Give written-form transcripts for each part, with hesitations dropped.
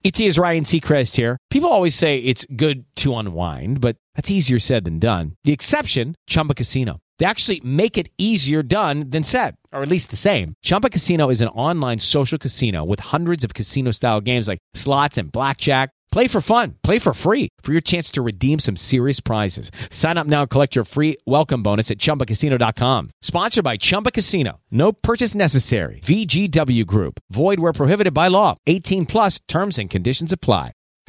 It is Ryan Seacrest here. People always say it's good to unwind, but that's easier said than done. The exception, Chumba Casino. They actually make it easier done than said, or at least the same. Chumba Casino is an online social casino with hundreds of casino-style games like slots and blackjack. Play for fun. Play for free for your chance to redeem some serious prizes. Sign up now and collect your free welcome bonus at ChumbaCasino.com. Sponsored by Chumba Casino. No purchase necessary. VGW Group. Void where prohibited by law. 18 plus terms and conditions apply.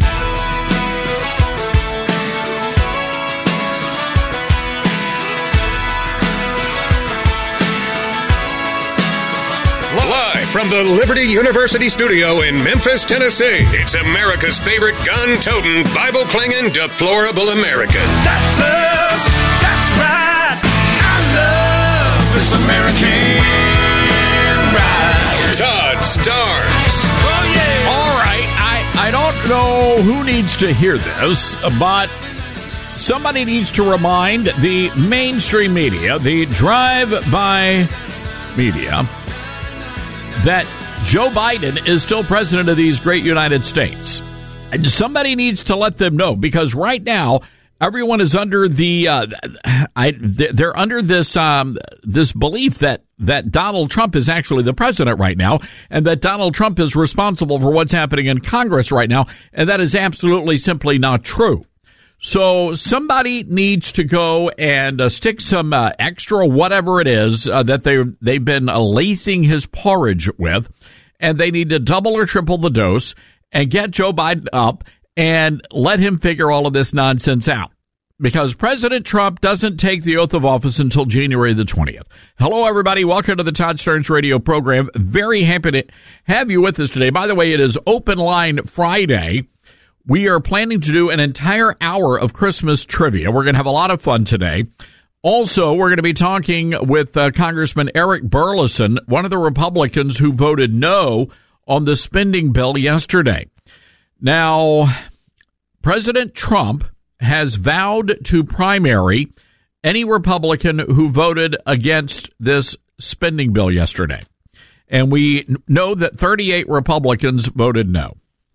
Live from the Liberty University studio in Memphis, Tennessee, it's America's favorite gun-toting, Bible-clinging, deplorable American. That's us. That's right. I love this American ride. Todd Starnes. Oh, yeah. All right. I don't know who needs to hear this, but somebody needs to remind the mainstream media, the drive-by media, that Joe Biden is still president of these great United States. And somebody needs to let them know, because right now everyone is under they're under this belief that Donald Trump is actually the president right now, and that Donald Trump is responsible for what's happening in Congress right now, and that is absolutely simply not true. So somebody needs to go and stick some extra whatever it is that they've been lacing his porridge with, and they need to double or triple the dose and get Joe Biden up and let him figure all of this nonsense out. Because President Trump doesn't take the oath of office until January the 20th. Hello, everybody. Welcome to the Todd Starnes radio program. Very happy to have you with us today. By the way, it is Open Line Friday. We are planning to do an entire hour of Christmas trivia. We're going to have a lot of fun today. Also, we're going to be talking with Congressman Eric Burlison, one of the Republicans who voted no on the spending bill yesterday. Now, President Trump has vowed to primary any Republican who voted against this spending bill yesterday. And we know that 38 Republicans voted no.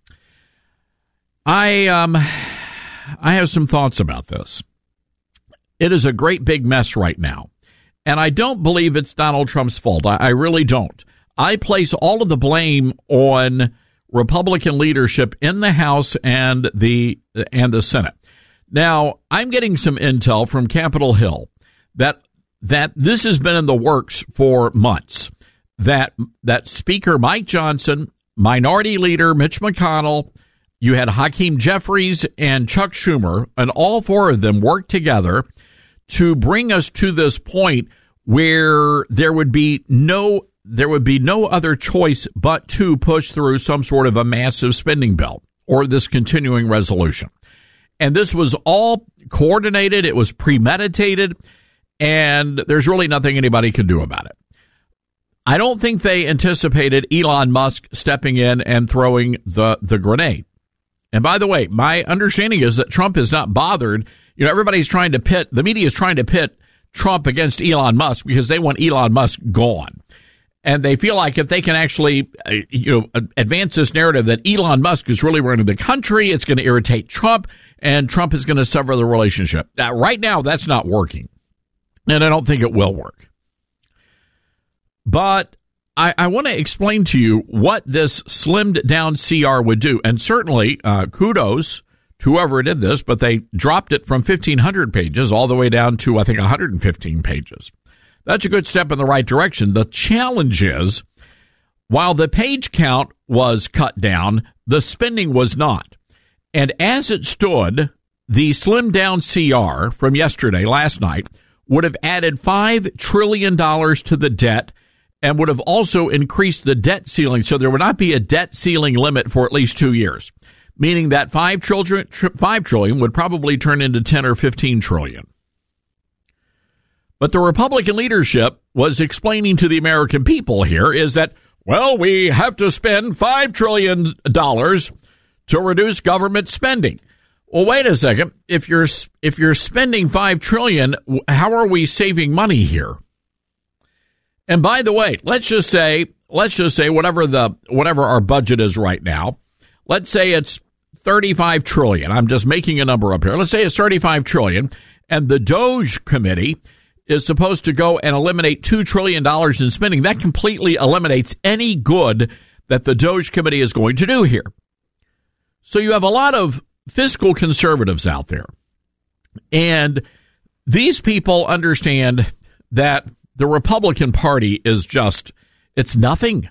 I have some thoughts about this. It is a great big mess right now, and I don't believe it's Donald Trump's fault. I really don't. I place all of the blame on Republican leadership in the House and the Senate. Now, I'm getting some intel from Capitol Hill that this has been in the works for months. That Speaker Mike Johnson, Minority Leader Mitch McConnell, you had Hakeem Jeffries and Chuck Schumer, and all four of them worked together to bring us to this point where there would be no other choice but to push through some sort of a massive spending bill or this continuing resolution. And this was all coordinated. It was premeditated, and there's really nothing anybody can do about it. I don't think they anticipated Elon Musk stepping in and throwing the grenade. And by the way, my understanding is that Trump is not bothered. You know, the media is trying to pit Trump against Elon Musk because they want Elon Musk gone. And they feel like if they can actually, advance this narrative that Elon Musk is really running the country, it's going to irritate Trump, and Trump is going to sever the relationship. Now, right now, that's not working. And I don't think it will work. But I want to explain to you what this slimmed down CR would do. And certainly, kudos to whoever did this, but they dropped it from 1,500 pages all the way down to, I think, 115 pages. That's a good step in the right direction. The challenge is, while the page count was cut down, the spending was not. And as it stood, the slimmed down CR from last night, would have added $5 trillion to the debt and would have also increased the debt ceiling. So there would not be a debt ceiling limit for at least 2 years, meaning that $5 trillion would probably turn into 10 or 15 trillion. But the Republican leadership was explaining to the American people here is that, well, we have to spend $5 trillion to reduce government spending. Well, wait a second. If you're spending $5 trillion, how are we saving money here? And by the way, let's just say whatever our budget is right now, let's say it's 35 trillion. I'm just making a number up here. Let's say it's 35 trillion, and the DOGE committee is supposed to go and eliminate $2 trillion in spending. That completely eliminates any good that the DOGE committee is going to do here. So you have a lot of fiscal conservatives out there. And these people understand that the Republican Party is just, it's nothing.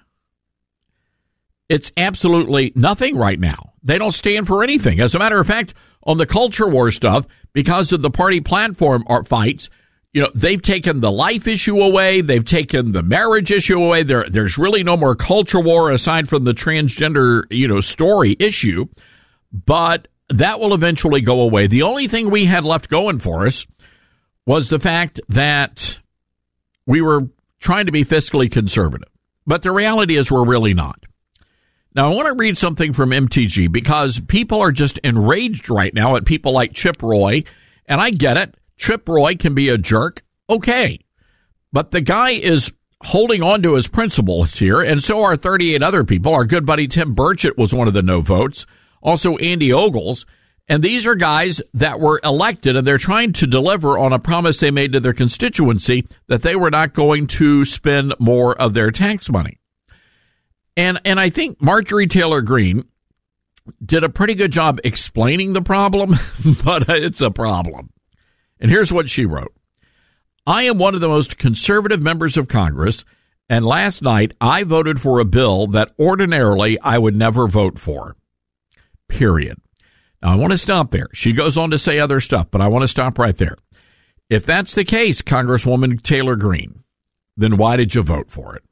It's absolutely nothing right now. They don't stand for anything. As a matter of fact, on the culture war stuff, because of the party platform fights, they've taken the life issue away. They've taken the marriage issue away. There's really no more culture war aside from the transgender, story issue. But that will eventually go away. The only thing we had left going for us was the fact that we were trying to be fiscally conservative. But the reality is we're really not. Now, I want to read something from MTG because people are just enraged right now at people like Chip Roy. And I get it. Chip Roy can be a jerk. Okay. But the guy is holding on to his principles here, and so are 38 other people. Our good buddy Tim Burchett was one of the no votes. Also, Andy Ogles. And these are guys that were elected, and they're trying to deliver on a promise they made to their constituency that they were not going to spend more of their tax money. And I think Marjorie Taylor Greene did a pretty good job explaining the problem, but it's a problem. And here's what she wrote. I am one of the most conservative members of Congress, and last night I voted for a bill that ordinarily I would never vote for. Period. Now, I want to stop there. She goes on to say other stuff, but I want to stop right there. If that's the case, Congresswoman Taylor Greene, then why did you vote for it?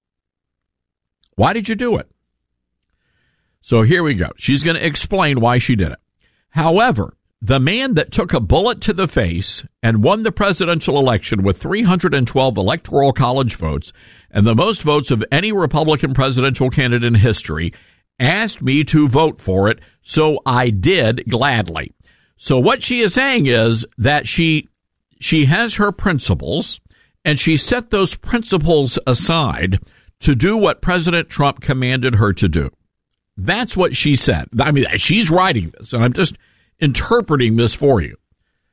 Why did you do it? So here we go. She's going to explain why she did it. However, the man that took a bullet to the face and won the presidential election with 312 electoral college votes and the most votes of any Republican presidential candidate in history asked me to vote for it, so I did gladly. So what she is saying is that she has her principles, and she set those principles aside to do what President Trump commanded her to do. That's what she said. I mean, she's writing this, and I'm just interpreting this for you.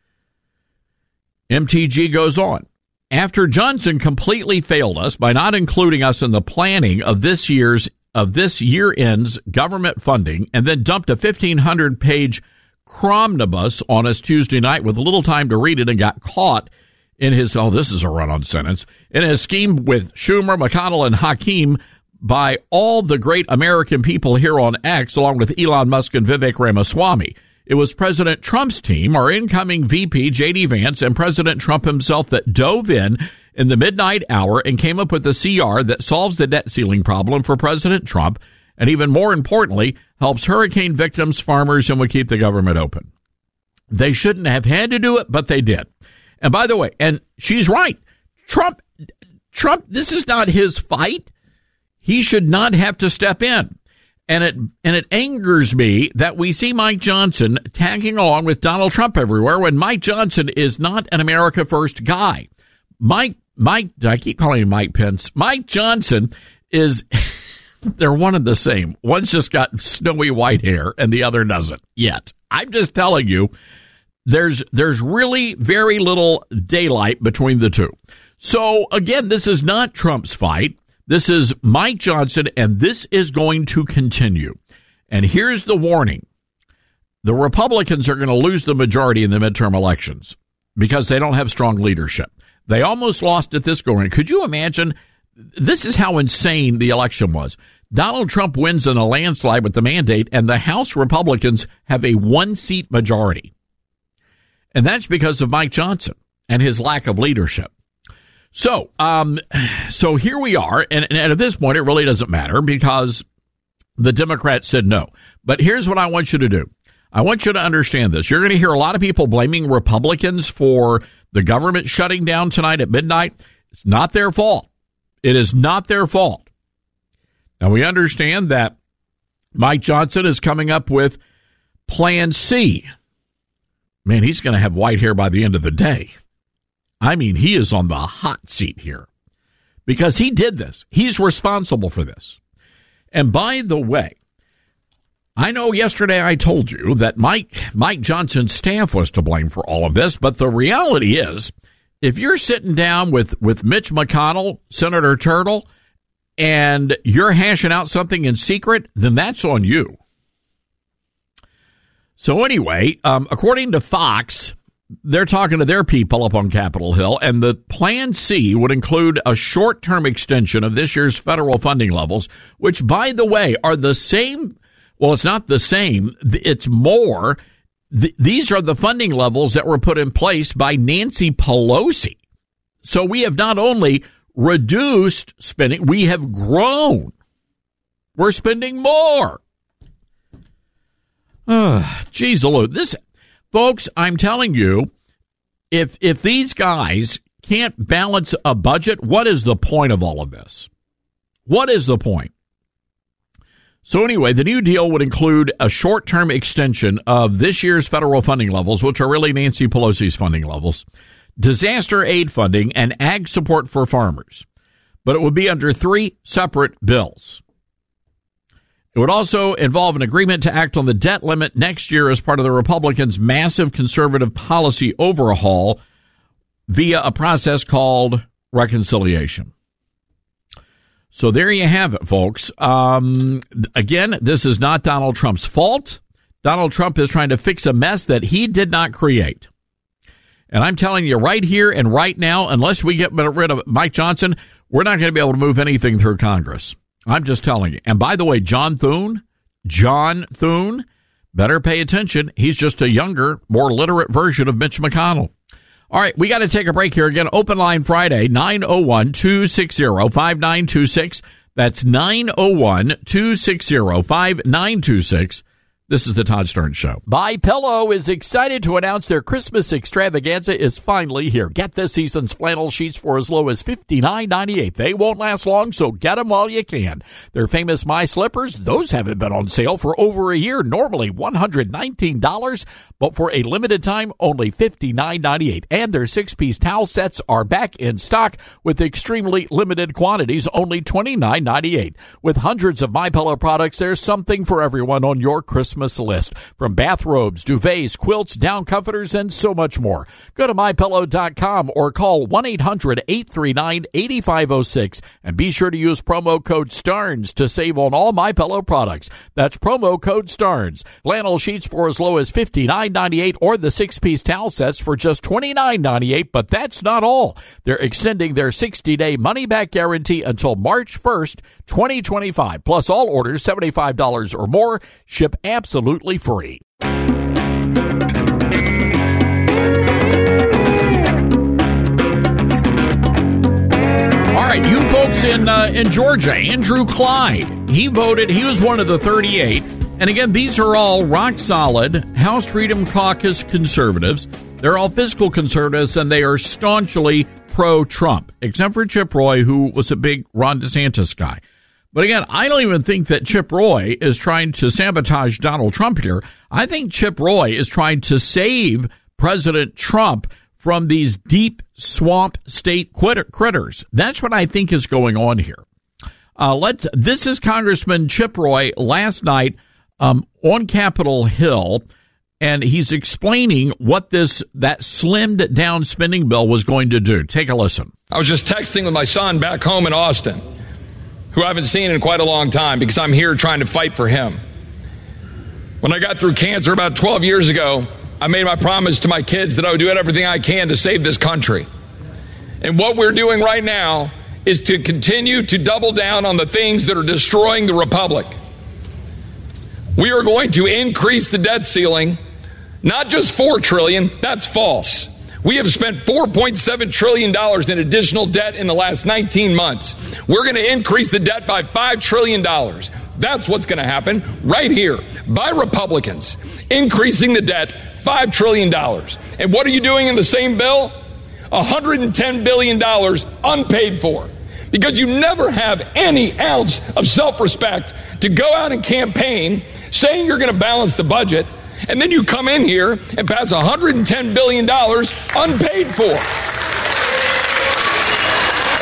MTG goes on. After Johnson completely failed us by not including us in the planning of this year-end's government funding and then dumped a 1,500-page cromnibus on us Tuesday night with little time to read it and got caught in his, this is a run-on sentence, in his scheme with Schumer, McConnell, and Hakeem by all the great American people here on X, along with Elon Musk and Vivek Ramaswamy. It was President Trump's team, our incoming VP, J.D. Vance, and President Trump himself that dove in the midnight hour and came up with a CR that solves the debt ceiling problem for President Trump, and even more importantly, helps hurricane victims, farmers, and would keep the government open. They shouldn't have had to do it, but they did. And by the way, and she's right, Trump, this is not his fight. He should not have to step in. And it angers me that we see Mike Johnson tagging along with Donald Trump everywhere when Mike Johnson is not an America First guy. Mike, I keep calling him Mike Pence. Mike Johnson is, they're one and the same. One's just got snowy white hair and the other doesn't yet. I'm just telling you, there's really very little daylight between the two. So again, this is not Trump's fight. This is Mike Johnson, and this is going to continue. And here's the warning. The Republicans are going to lose the majority in the midterm elections because they don't have strong leadership. They almost lost at this go-round. Could you imagine? This is how insane the election was. Donald Trump wins in a landslide with the mandate, and the House Republicans have a one-seat majority. And that's because of Mike Johnson and his lack of leadership. So here we are, and at this point, it really doesn't matter because the Democrats said no. But here's what I want you to do. I want you to understand this. You're going to hear a lot of people blaming Republicans for the government shutting down tonight at midnight. It's not their fault. It is not their fault. Now, we understand that Mike Johnson is coming up with Plan C. Man, he's going to have white hair by the end of the day. I mean, he is on the hot seat here because he did this. He's responsible for this. And by the way, I know yesterday I told you that Mike Johnson's staff was to blame for all of this, but the reality is, if you're sitting down with Mitch McConnell, Senator Turtle, and you're hashing out something in secret, then that's on you. So anyway, according to Fox, they're talking to their people up on Capitol Hill, and the Plan C would include a short-term extension of this year's federal funding levels, which, by the way, are the same. Well, it's not the same. It's more. These are the funding levels that were put in place by Nancy Pelosi. So we have not only reduced spending, we have grown. We're spending more. Geez, this, folks, I'm telling you, if these guys can't balance a budget, what is the point of all of this? What is the point? So anyway, the new deal would include a short-term extension of this year's federal funding levels, which are really Nancy Pelosi's funding levels, disaster aid funding, and ag support for farmers. But it would be under 3 separate bills. It would also involve an agreement to act on the debt limit next year as part of the Republicans' massive conservative policy overhaul via a process called reconciliation. So there you have it, folks. Again, this is not Donald Trump's fault. Donald Trump is trying to fix a mess that he did not create. And I'm telling you right here and right now, unless we get rid of Mike Johnson, we're not going to be able to move anything through Congress. I'm just telling you. And by the way, John Thune, better pay attention. He's just a younger, more literate version of Mitch McConnell. All right, we got to take a break here. Again, Open Line Friday, 901-260-5926. That's 901-260-5926. This is the Todd Stern Show. MyPillow is excited to announce their Christmas extravaganza is finally here. Get this season's flannel sheets for as low as $59.98. They won't last long, so get them while you can. Their famous My Slippers, those haven't been on sale for over a year, normally $119, but for a limited time, only $59.98. And their 6-piece towel sets are back in stock with extremely limited quantities, only $29.98. With hundreds of MyPillow products, there's something for everyone on your Christmas list, from bathrobes, duvets, quilts, down comforters, and so much more. Go to MyPillow.com or call 1-800-839-8506 and be sure to use promo code STARNS to save on all MyPillow products. That's promo code STARNS. Flannel sheets for as low as $59.98 or the 6-piece towel sets for just $29.98, but that's not all. They're extending their 60-day money-back guarantee until March 1st, 2025. Plus, all orders $75 or more ship absolutely free. All right, you folks in Georgia, Andrew Clyde, he voted. He was one of the 38. And again, these are all rock-solid House Freedom Caucus conservatives. They're all fiscal conservatives, and they are staunchly pro-Trump, except for Chip Roy, who was a big Ron DeSantis guy. But again, I don't even think that Chip Roy is trying to sabotage Donald Trump here. I think Chip Roy is trying to save President Trump from these deep swamp state critters. That's what I think is going on here. This is Congressman Chip Roy last night on Capitol Hill, and he's explaining what that slimmed down spending bill was going to do. Take a listen. I was just texting with my son back home in Austin, who I haven't seen in quite a long time because I'm here trying to fight for him. When I got through cancer about 12 years ago, I made my promise to my kids that I would do everything I can to save this country. And what we're doing right now is to continue to double down on the things that are destroying the republic. We are going to increase the debt ceiling, not just $4 trillion, that's false. We have spent $4.7 trillion in additional debt in the last 19 months. We're going to increase the debt by $5 trillion. That's what's going to happen right here by Republicans, increasing the debt $5 trillion. And what are you doing in the same bill? $110 billion unpaid for. Because you never have any ounce of self-respect to go out and campaign saying you're going to balance the budget, and then you come in here and pass $110 billion unpaid for.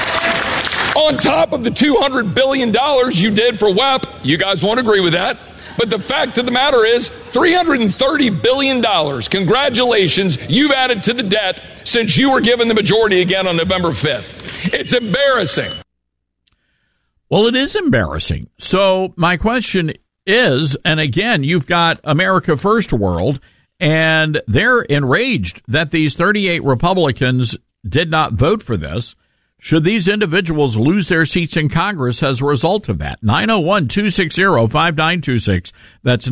On top of the $200 billion you did for WEP, you guys won't agree with that, But the fact of the matter is, $330 billion. Congratulations, you've added to the debt since you were given the majority again on November 5th. It's embarrassing. Well, it is embarrassing. So my question is, and again, you've got America First World, and they're enraged that these 38 Republicans did not vote for this. Should these individuals lose their seats in Congress as a result of that? 901-260-5926. That's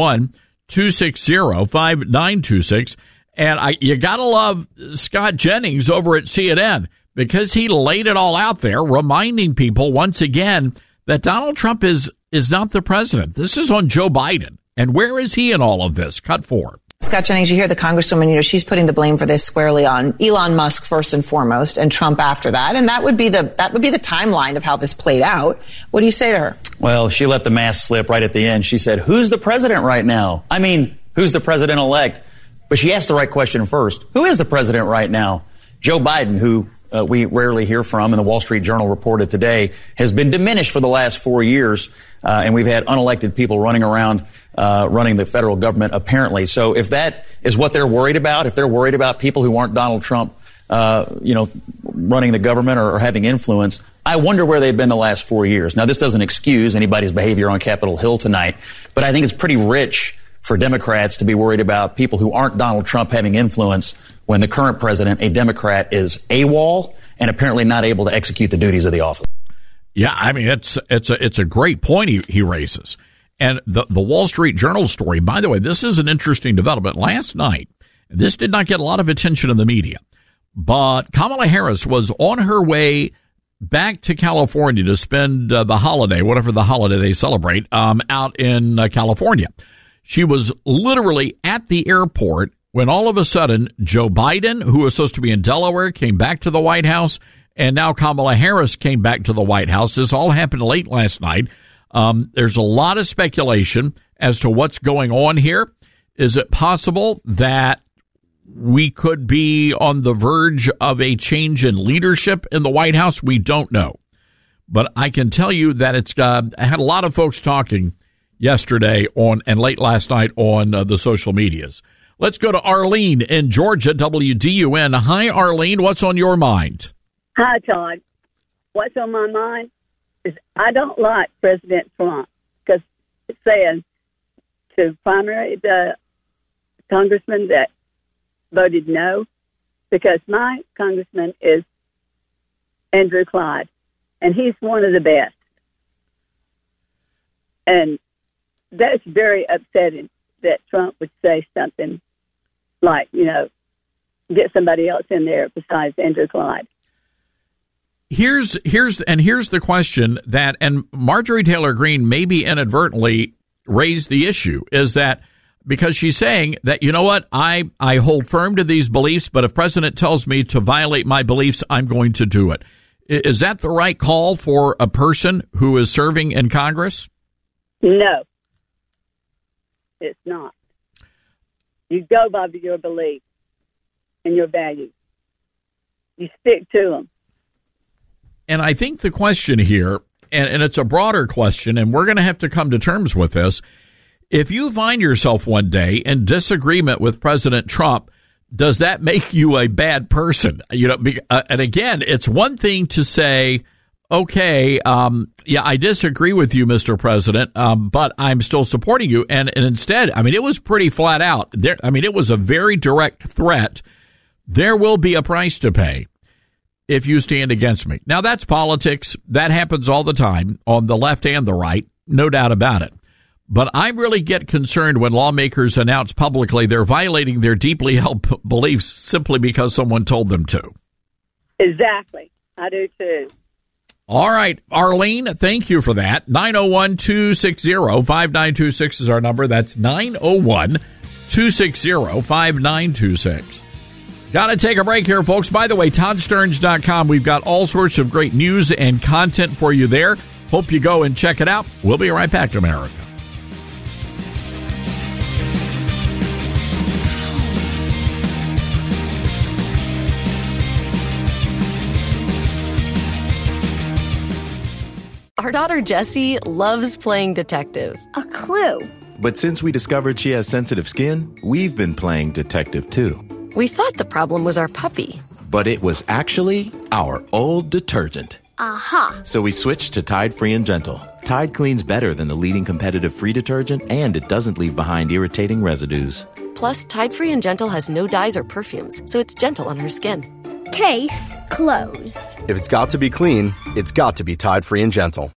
901-260-5926. And you got to love Scott Jennings over at CNN, because he laid it all out there, reminding people once again that Donald Trump is not the president. This is on Joe Biden. And where is he in all of this? Cut 4. Scott Jennings, you hear the Congresswoman, she's putting the blame for this squarely on Elon Musk first and foremost, and Trump after that. And that would be the timeline of how this played out. What do you say to her? Well, she let the mask slip right at the end. She said, who's the president right now? I mean, who's the president-elect? But she asked the right question first. Who is the president right now? Joe Biden, who we rarely hear from, and the Wall Street Journal reported today, has been diminished for the last 4 years, and we've had unelected people running around running the federal government, apparently. So if that is what they're worried about, if they're worried about people who aren't Donald Trump, running the government or having influence, I wonder where they've been the last 4 years. Now, this doesn't excuse anybody's behavior on Capitol Hill tonight, but I think it's pretty rich for Democrats to be worried about people who aren't Donald Trump having influence when the current president, a Democrat, is AWOL and apparently not able to execute the duties of the office. Yeah, I mean, it's a great point he raises. And the Wall Street Journal story, by the way, this is an interesting development. Last night, this did not get a lot of attention in the media, but Kamala Harris was on her way back to California to spend the holiday, whatever the holiday they celebrate, out in California. She was literally at the airport when all of a sudden Joe Biden, who was supposed to be in Delaware, came back to the White House, and now Kamala Harris came back to the White House. This all happened late last night. There's a lot of speculation as to what's going on here. Is it possible that we could be on the verge of a change in leadership in the White House? We don't know. But I can tell you that I had a lot of folks talking yesterday and late last night on the social medias. Let's go to Arlene in Georgia, WDUN. Hi, Arlene. What's on your mind? Hi, Todd. What's on my mind is I don't like President Trump because it says to primary the congressman that voted no, because my congressman is Andrew Clyde, and he's one of the best. And that's very upsetting that Trump would say something like, get somebody else in there besides Andrew Clyde. Here's the question that, and Marjorie Taylor Greene maybe inadvertently raised the issue, is that because she's saying that, you know what, I hold firm to these beliefs, but if President tells me to violate my beliefs, I'm going to do it. Is that the right call for a person who is serving in Congress? No, it's not. You go by your beliefs and your values. You stick to them. And I think the question here, and it's a broader question, and we're going to have to come to terms with this. If you find yourself one day in disagreement with President Trump, does that make you a bad person? And again, it's one thing to say, okay, I disagree with you, Mr. President, but I'm still supporting you. And instead, it was pretty flat out. It was a very direct threat. There will be a price to pay if you stand against me. Now, that's politics. That happens all the time on the left and the right, no doubt about it. But I really get concerned when lawmakers announce publicly they're violating their deeply held beliefs simply because someone told them to. Exactly. I do too. All right, Arlene, thank you for that. 901-260-5926 is our number. That's 901-260-5926. Got to take a break here, folks. By the way, ToddStearns.com. We've got all sorts of great news and content for you there. Hope you go and check it out. We'll be right back to America. Are Our daughter Jessie loves playing detective. A clue. But since we discovered she has sensitive skin, we've been playing detective too. We thought the problem was our puppy. But it was actually our old detergent. Aha. So we switched to Tide Free and Gentle. Tide cleans better than the leading competitive free detergent, and it doesn't leave behind irritating residues. Plus, Tide Free and Gentle has no dyes or perfumes, so it's gentle on her skin. Case closed. If it's got to be clean, it's got to be Tide Free and Gentle.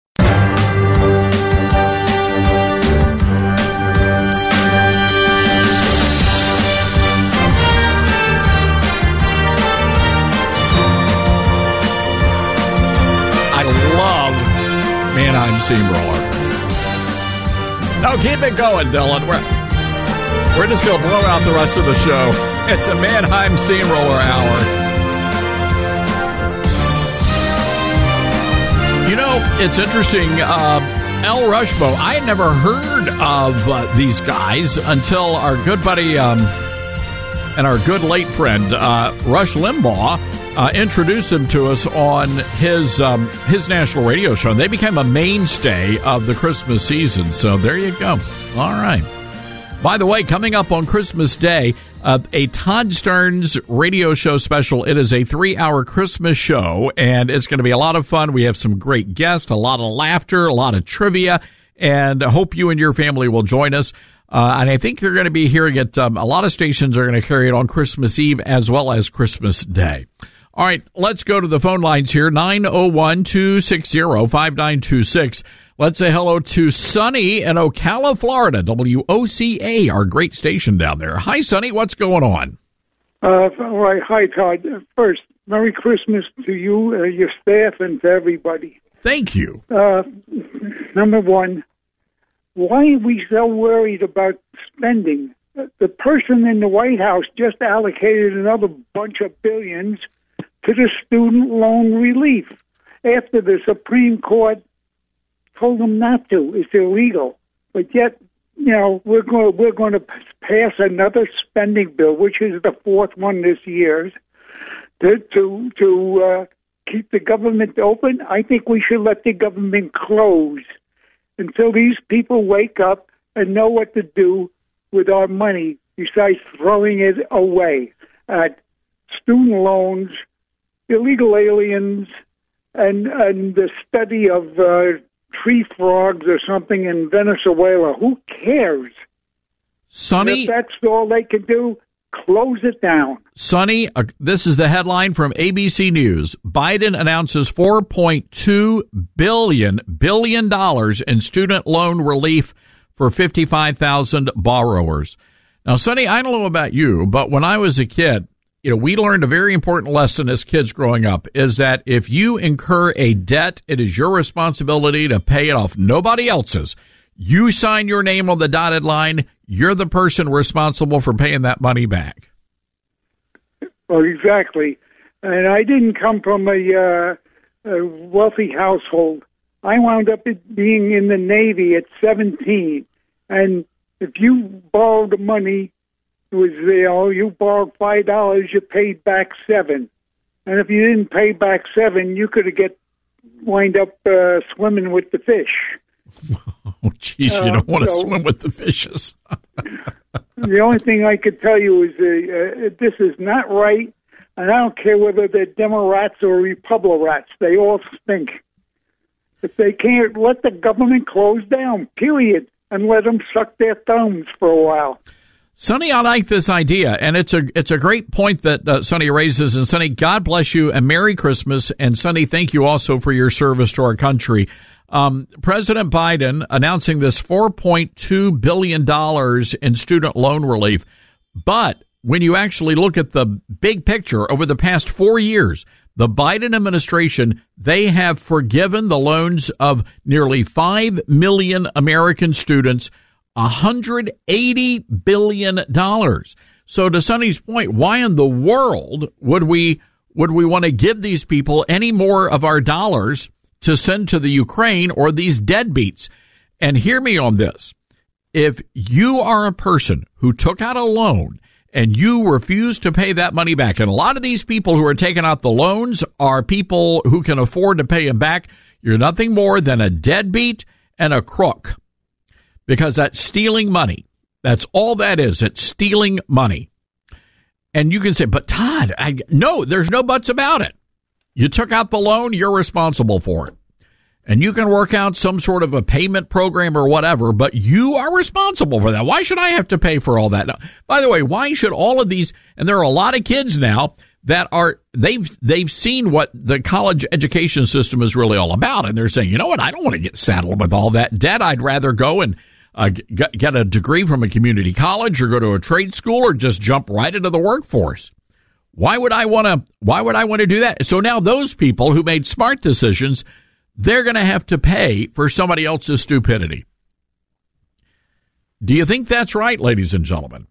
I love Mannheim Steamroller. Now keep it going, Dylan. We're just going to blow out the rest of the show. It's a Mannheim Steamroller Hour. You know, it's interesting. El Rushbo, I had never heard of these guys until our good buddy and our good late friend, Rush Limbaugh, introduced them to us on his national radio show. And they became a mainstay of the Christmas season. So there you go. All right. By the way, coming up on Christmas Day, a Todd Stearns radio show special. It is a 3-hour Christmas show, and it's going to be a lot of fun. We have some great guests, a lot of laughter, a lot of trivia, and I hope you and your family will join us. And I think you're going to be hearing it. A lot of stations are going to carry it on Christmas Eve as well as Christmas Day. All right, let's go to the phone lines here, 901-260-5926. Let's say hello to Sunny in Ocala, Florida, WOCA, our great station down there. Hi, Sunny. What's going on? All right. Hi, Todd. First, Merry Christmas to you, your staff, and to everybody. Thank you. Number one, why are we so worried about spending? The person in the White House just allocated another bunch of billions to the student loan relief after the Supreme Court told them not to. It's illegal. But yet, you know, we're going to pass another spending bill, which is the fourth one this year, to keep the government open. I think we should let the government close until these people wake up and know what to do with our money besides throwing it away at student loans, illegal aliens, and the study of tree frogs or something in Venezuela. Who cares? Sonny, if that's all they can do, close it down. Sonny, this is the headline from ABC News. Biden announces $4.2 billion in student loan relief for 55,000 borrowers. Now, Sonny, I don't know about you, but when I was a kid, you know, we learned a very important lesson as kids growing up is that if you incur a debt, it is your responsibility to pay it off, nobody else's. You sign your name on the dotted line, you're the person responsible for paying that money back. Well, exactly. And I didn't come from a wealthy household. I wound up being in the Navy at 17. And if you borrowed money, it was, you know, you borrowed $5, you paid back $7. And if you didn't pay back $7, you could wind up swimming with the fish. Oh, geez, you don't want to swim with the fishes. The only thing I could tell you is this is not right, and I don't care whether they're Democrats or Republicans. They all stink. If they can't, let the government close down, period, and let them suck their thumbs for a while. Sonny, I like this idea, and it's a great point that Sonny raises. And Sonny, God bless you, and Merry Christmas. And Sonny, thank you also for your service to our country. President Biden announcing this $4.2 billion in student loan relief. But when you actually look at the big picture over the past 4 years, the Biden administration, they have forgiven the loans of nearly 5 million American students, $180 billion. So to Sonny's point, why in the world would we want to give these people any more of our dollars to send to the Ukraine or these deadbeats? And hear me on this. If you are a person who took out a loan and you refuse to pay that money back, and a lot of these people who are taking out the loans are people who can afford to pay them back, You're nothing more than a deadbeat and a crook, because that's stealing money. That's all that is. It's stealing money. And you can say, but Todd, no, there's no buts about it. You took out the loan, you're responsible for it. And you can work out some sort of a payment program or whatever, but you are responsible for that. Why should I have to pay for all that? Now, by the way, why should all of these, and there are a lot of kids now that are, they've seen what the college education system is really all about. And they're saying, you know what, I don't want to get saddled with all that debt. I'd rather go and get a degree from a community college or go to a trade school or just jump right into the workforce. Why would I want to do that? So now those people who made smart decisions, they're going to have to pay for somebody else's stupidity. Do you think that's right, ladies and gentlemen?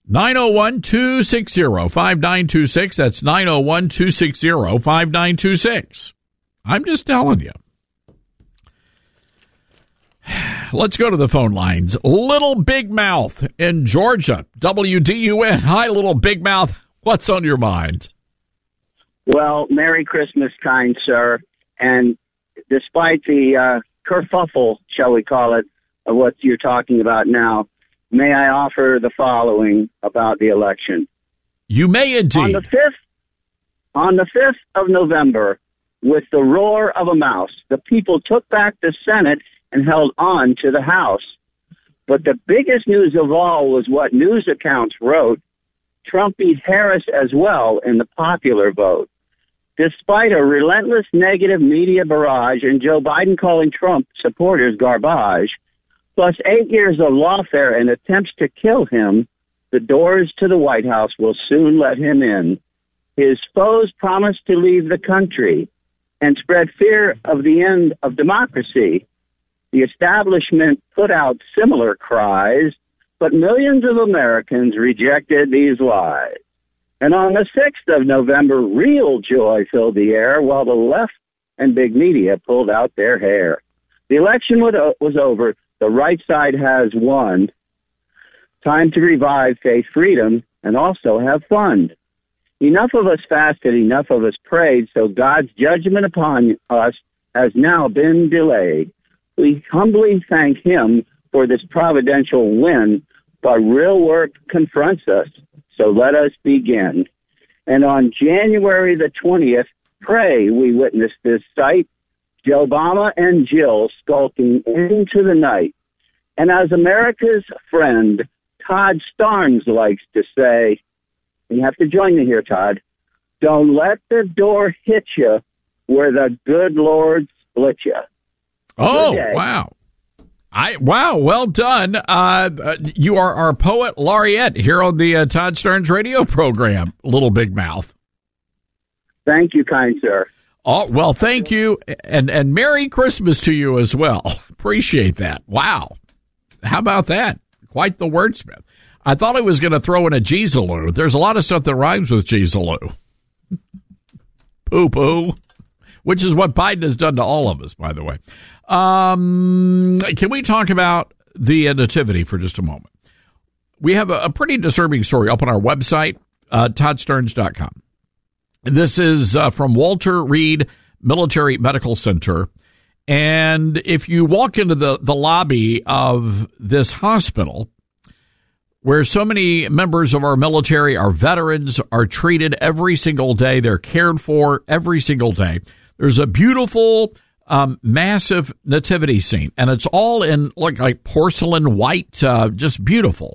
901-260-5926. That's 901-260-5926. I'm just telling you. Let's go to the phone lines. Little Big Mouth in Georgia. WDUN. Hi, Little Big Mouth. What's on your mind? Well, Merry Christmas, kind sir. And despite the kerfuffle, shall we call it, of what you're talking about now, may I offer the following about the election? You may indeed. On the 5th of November, with the roar of a mouse, the people took back the Senate and held on to the House. But the biggest news of all was what news accounts wrote. Trump beat Harris as well in the popular vote. Despite a relentless negative media barrage and Joe Biden calling Trump supporters garbage, plus 8 years of lawfare and attempts to kill him, the doors to the White House will soon let him in. His foes promised to leave the country and spread fear of the end of democracy. The establishment put out similar cries, but millions of Americans rejected these lies. And on the 6th of November, real joy filled the air while the left and big media pulled out their hair. The election was over. The right side has won. Time to revive faith, freedom, and also have fun. Enough of us fasted, enough of us prayed, so God's judgment upon us has now been delayed. We humbly thank him for this providential win, but real work confronts us, so let us begin. And on January the 20th, pray we witness this sight, Joe Obama and Jill skulking into the night. And as America's friend, Todd Starnes likes to say, you have to join me here, Todd, don't let the door hit you where the good Lord split you. Oh, wow. Wow, well done. You are our poet laureate here on the Todd Starnes radio program, Little Big Mouth. Thank you, kind sir. Oh, well, thank you, and Merry Christmas to you as well. Appreciate that. Wow. How about that? Quite the wordsmith. I thought I was going to throw in a Jeezaloo. There's a lot of stuff that rhymes with Jeezaloo. Poo-poo. Which is what Biden has done to all of us, by the way. Can we talk about the nativity for just a moment? We have a pretty disturbing story up on our website, ToddStarnes.com. This is from Walter Reed Military Medical Center. And if you walk into the lobby of this hospital, where so many members of our military, our veterans, are treated every single day, they're cared for every single day, there's a beautiful, massive nativity scene, and it's all in like porcelain white, just beautiful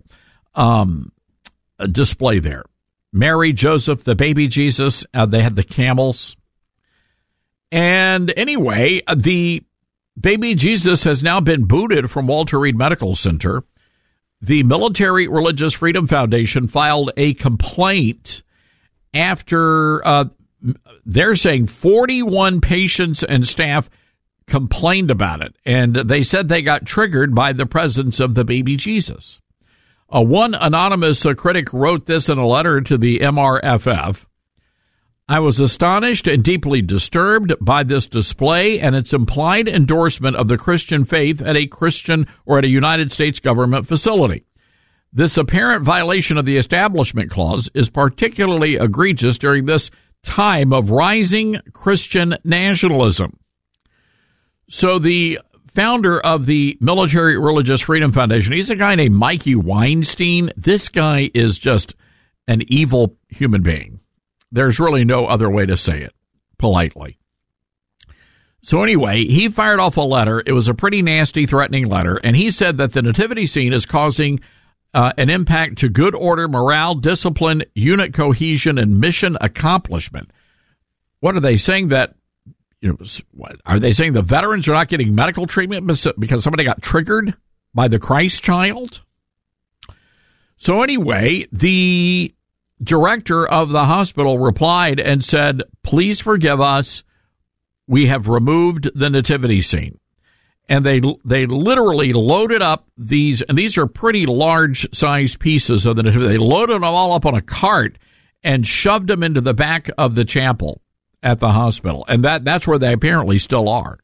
display there. Mary, Joseph, the baby Jesus, they had the camels. And anyway, the baby Jesus has now been booted from Walter Reed Medical Center. The Military Religious Freedom Foundation filed a complaint after they're saying 41 patients and staff complained about it, and they said they got triggered by the presence of the baby Jesus. One anonymous critic wrote this in a letter to the MRFF. I was astonished and deeply disturbed by this display and its implied endorsement of the Christian faith at a Christian or at a United States government facility. This apparent violation of the Establishment Clause is particularly egregious during this time of rising Christian nationalism. So the founder of the Military Religious Freedom Foundation, he's a guy named Mikey Weinstein. This guy is just an evil human being. There's really no other way to say it politely. So anyway, he fired off a letter. It was a pretty nasty, threatening letter, and he said that the nativity scene is causing an impact to good order, morale, discipline, unit cohesion, and mission accomplishment. What are they saying? That, are they saying the veterans are not getting medical treatment because somebody got triggered by the Christ child? So anyway, the director of the hospital replied and said, "Please forgive us. We have removed the nativity scene." And they literally loaded up these, and these are pretty large size pieces of the nativity. They loaded them all up on a cart and shoved them into the back of the chapel at the hospital. And that's where they apparently still are.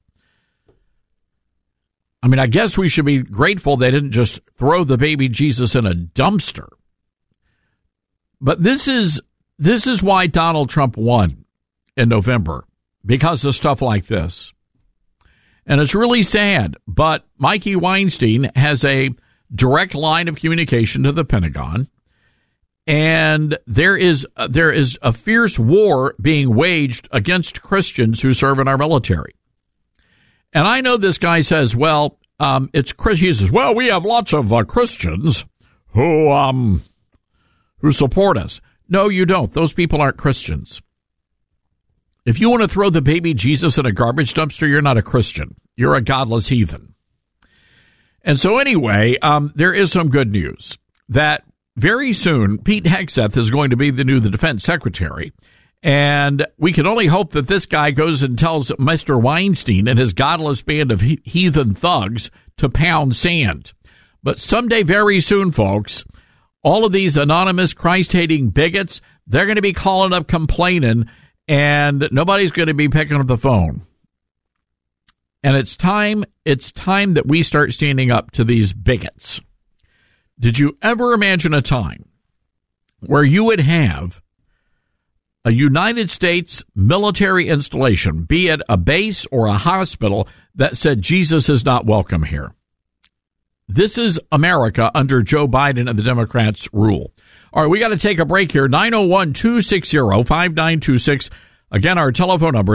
I mean, I guess we should be grateful they didn't just throw the baby Jesus in a dumpster. But this is why Donald Trump won in November, because of stuff like this. And it's really sad, but Mikey Weinstein has a direct line of communication to the Pentagon, and there is a fierce war being waged against Christians who serve in our military. And I know this guy says, well, he says, well, we have lots of Christians who support us. No, you don't. Those people aren't Christians. If you want to throw the baby Jesus in a garbage dumpster, you're not a Christian. You're a godless heathen. And so anyway, there is some good news that very soon Pete Hegseth is going to be the new defense secretary. And we can only hope that this guy goes and tells Mr. Weinstein and his godless band of heathen thugs to pound sand. But someday, very soon, folks, all of these anonymous Christ-hating bigots, they're going to be calling up complaining, and nobody's going to be picking up the phone. And it's time that we start standing up to these bigots. Did you ever imagine a time where you would have a United States military installation, be it a base or a hospital, that said Jesus is not welcome here? This is America under Joe Biden and the Democrats' rule. All right, we got to take a break here. 901-260-5926. Again, our telephone number,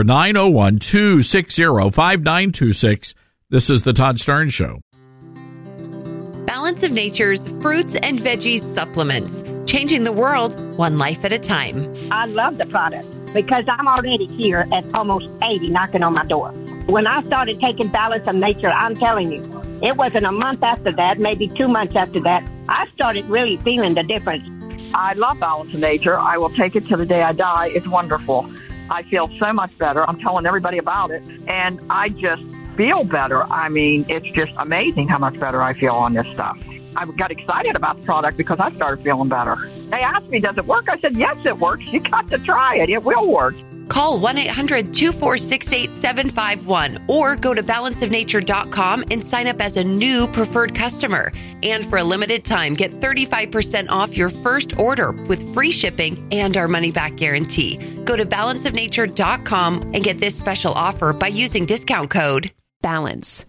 901-260-5926. This is the Todd Stern Show. Balance of Nature's fruits and veggies supplements. Changing the world one life at a time. I love the product because I'm already here at almost 80 knocking on my door. When I started taking Balance of Nature, I'm telling you, it wasn't a month after that, maybe 2 months after that, I started really feeling the difference. I love Balance of Nature. I will take it till the day I die. It's wonderful. I feel so much better. I'm telling everybody about it, and I just feel better. I mean, it's just amazing how much better I feel on this stuff. I got excited about the product because I started feeling better. They asked me, does it work? I said, yes, it works. You got to try it. It will work. Call 1-800-246-8751 or go to balanceofnature.com and sign up as a new preferred customer. And for a limited time, get 35% off your first order with free shipping and our money-back guarantee. Go to balanceofnature.com and get this special offer by using discount code BALANCE.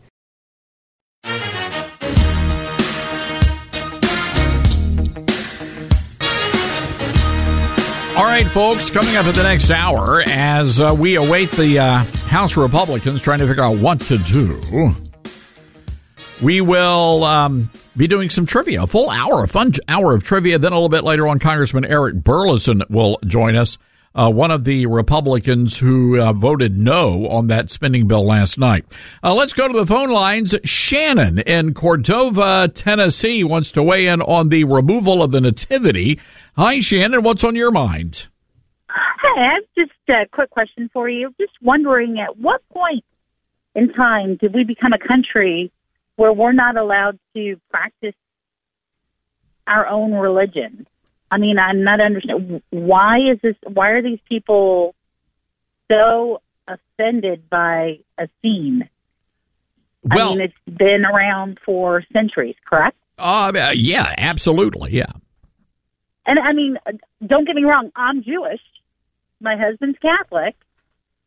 All right, folks, coming up in the next hour, as we await the House Republicans trying to figure out what to do, we will be doing some trivia, a full hour, a fun hour of trivia. Then a little bit later on, Congressman Eric Burleson will join us, one of the Republicans who voted no on that spending bill last night. Let's go to the phone lines. Shannon in Cordova, Tennessee, wants to weigh in on the removal of the nativity. Hi, Shannon. What's on your mind? Hey, I have just a quick question for you. Just wondering, at what point in time did we become a country where we're not allowed to practice our own religion? I mean, I'm not understanding. Why are these people so offended by a scene? Well, I mean, it's been around for centuries, correct? Yeah, absolutely, yeah. And I mean, don't get me wrong, I'm Jewish. My husband's Catholic.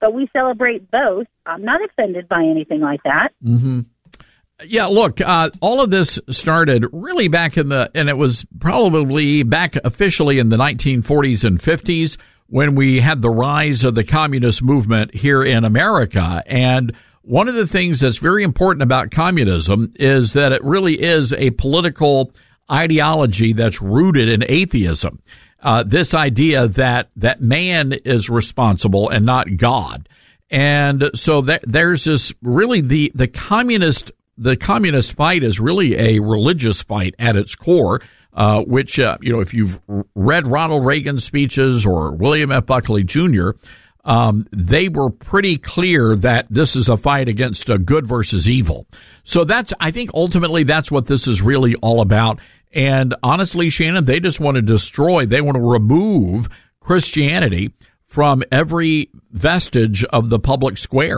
but we celebrate both. I'm not offended by anything like that. Mm-hmm. Yeah, look, all of this started really back and it was probably back officially in the 1940s and 50s when we had the rise of the communist movement here in America. And one of the things that's very important about communism is that it really is a political ideology that's rooted in atheism. This idea that man is responsible and not God. And so there's this really the communist fight is really a religious fight at its core, which, if you've read Ronald Reagan's speeches or William F. Buckley Jr., they were pretty clear that this is a fight against good versus evil. So I think ultimately that's what this is really all about. And honestly, Shannon, they just want to remove Christianity from every vestige of the public square.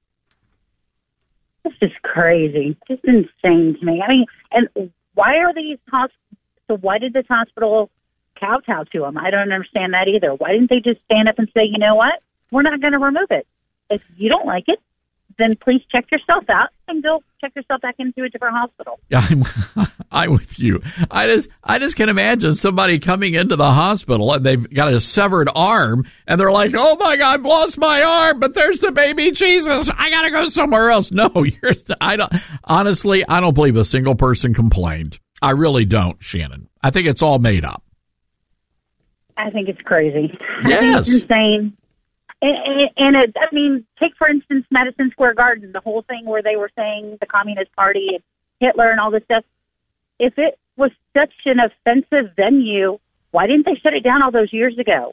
This is crazy. Just insane to me. I mean, and why are these so why did this hospital kowtow to them? I don't understand that either. Why didn't they just stand up and say, you know what? We're not going to remove it. If you don't like it, then please check yourself out and go check yourself back into a different hospital. I'm with you. I just can imagine somebody coming into the hospital and they've got a severed arm and they're like, oh my God, I've lost my arm, but there's the baby Jesus. I got to go somewhere else. No, I don't believe a single person complained. I really don't, Shannon. I think it's all made up. I think it's crazy. Yes. I think it's insane. And take, for instance, Madison Square Garden, the whole thing where they were saying the Communist Party and Hitler and all this stuff. If it was such an offensive venue, why didn't they shut it down all those years ago?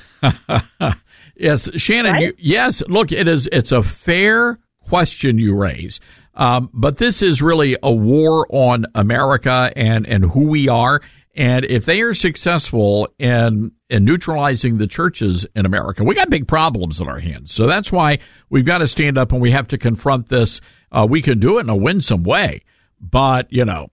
Yes, Shannon, right? Yes. Look, it's a fair question you raise. But this is really a war on America and who we are. And if they are successful in neutralizing the churches in America, we got big problems on our hands. So that's why we've got to stand up and we have to confront this. We can do it in a winsome way. But,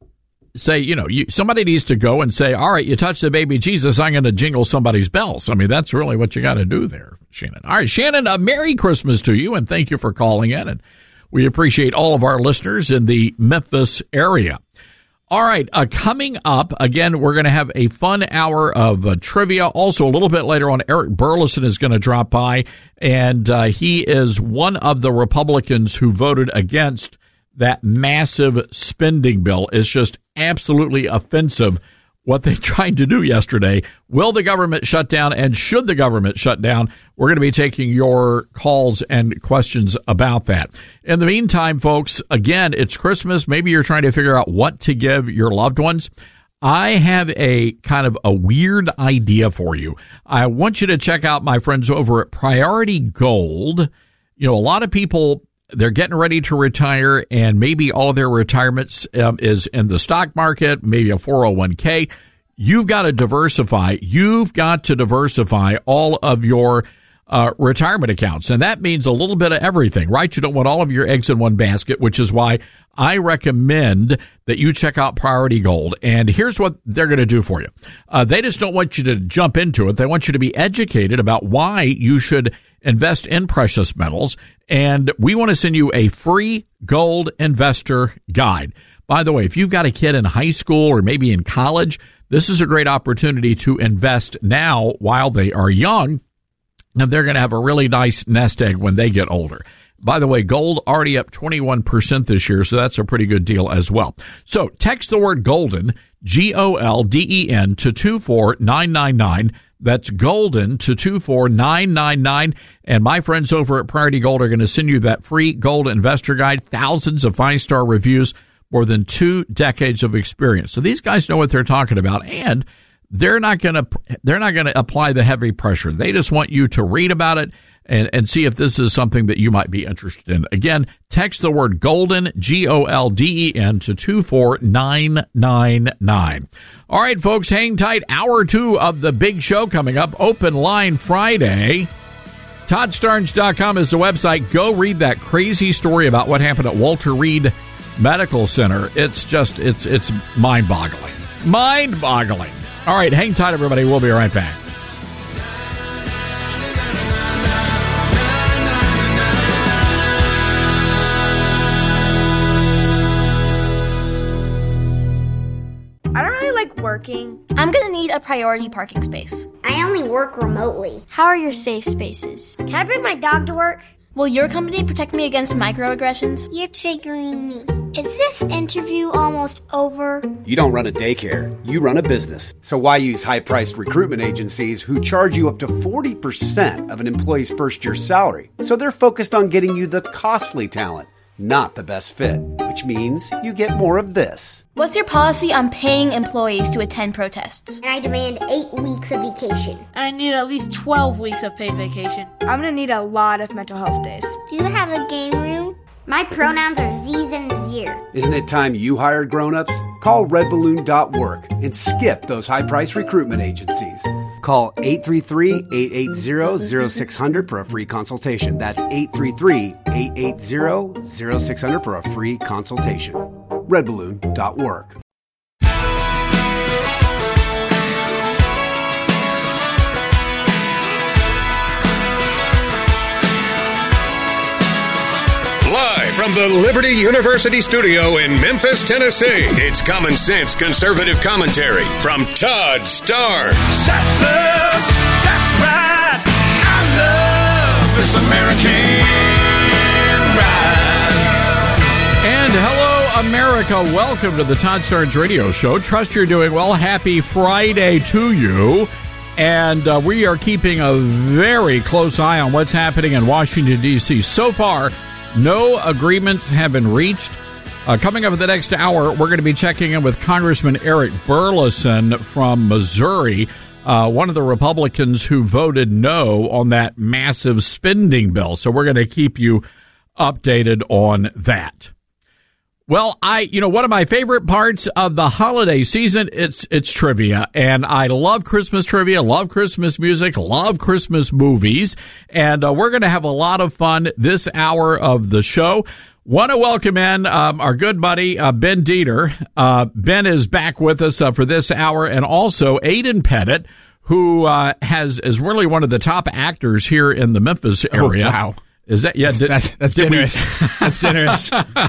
somebody needs to go and say, all right, you touch the baby Jesus, I'm going to jingle somebody's bells. I mean, that's really what you got to do there, Shannon. All right, Shannon, a Merry Christmas to you, and thank you for calling in. And we appreciate all of our listeners in the Memphis area. All right, coming up, again, we're going to have a fun hour of trivia. Also, a little bit later on, Eric Burleson is going to drop by, and he is one of the Republicans who voted against that massive spending bill. It's just absolutely offensive what they tried to do yesterday. Will the government shut down, and should the government shut down? We're going to be taking your calls and questions about that. In the meantime, folks, again, it's Christmas. Maybe you're trying to figure out what to give your loved ones. I have a kind of a weird idea for you. I want you to check out my friends over at Priority Gold. A lot of people, they're getting ready to retire, and maybe all their retirements is in the stock market, maybe a 401k. You've got to diversify. You've got to diversify all of your retirement accounts. And that means a little bit of everything, right? You don't want all of your eggs in one basket, which is why I recommend that you check out Priority Gold. And here's what they're going to do for you. They just don't want you to jump into it. They want you to be educated about why you should invest in precious metals. And we want to send you a free gold investor guide. By the way, if you've got a kid in high school or maybe in college, this is a great opportunity to invest now while they are young. And they're going to have a really nice nest egg when they get older. By the way, gold already up 21% this year, so that's a pretty good deal as well. So text the word golden, GOLDEN, to 24999. That's golden to 24999. And my friends over at Priority Gold are going to send you that free gold investor guide. Thousands of 5-star reviews, more than 2 decades of experience. So these guys know what they're talking about, and they're not going to apply the heavy pressure. They just want you to read about it and see if this is something that you might be interested in. Again, text the word golden, GOLDEN, to 24999. All right, folks, hang tight. Hour 2 of the big show coming up. Open Line Friday. ToddStarnes.com is the website. Go read that crazy story about what happened at Walter Reed Medical Center. It's just, it's mind-boggling. Mind-boggling. All right, hang tight, everybody. We'll be right back. parking? I'm gonna need a priority parking space. I only work remotely. How are your safe spaces? Can I bring my dog to work? Will your company protect me against microaggressions? You're triggering me. Is this interview almost over? You don't run a daycare, you run a business. So why use high-priced recruitment agencies who charge you up to 40% of an employee's first-year salary? So they're focused on getting you the costly talent, not the best fit, which means you get more of this. What's your policy on paying employees to attend protests? And I demand 8 weeks of vacation. I need at least 12 weeks of paid vacation. I'm gonna need a lot of mental health days. Do you have a game room? My pronouns are Z's and Zir. Isn't it time you hired grown-ups? Call redballoon.work and skip those high-priced recruitment agencies. Call 833-880-0600 for a free consultation. That's 833-880-0600 for a free consultation. redballoon.work. Live from the Liberty University studio in Memphis, Tennessee, it's Common Sense Conservative Commentary from Todd Starnes. Texas, that's right. I love this American ride. And hello, America. Welcome to the Todd Starnes Radio Show. Trust you're doing well. Happy Friday to you. And we are keeping a very close eye on what's happening in Washington, D.C. So far, no agreements have been reached. Coming up in the next hour, we're going to be checking in with Congressman Eric Burleson from Missouri, one of the Republicans who voted no on that massive spending bill. So we're going to keep you updated on that. Well, one of my favorite parts of the holiday season, it's trivia. And I love Christmas trivia, love Christmas music, love Christmas movies. And we're going to have a lot of fun this hour of the show. Want to welcome in our good buddy, Ben Dieter. Ben is back with us for this hour. And also Aiden Pettit, who is really one of the top actors here in the Memphis area. Oh, wow. Is that that's generous? That's generous.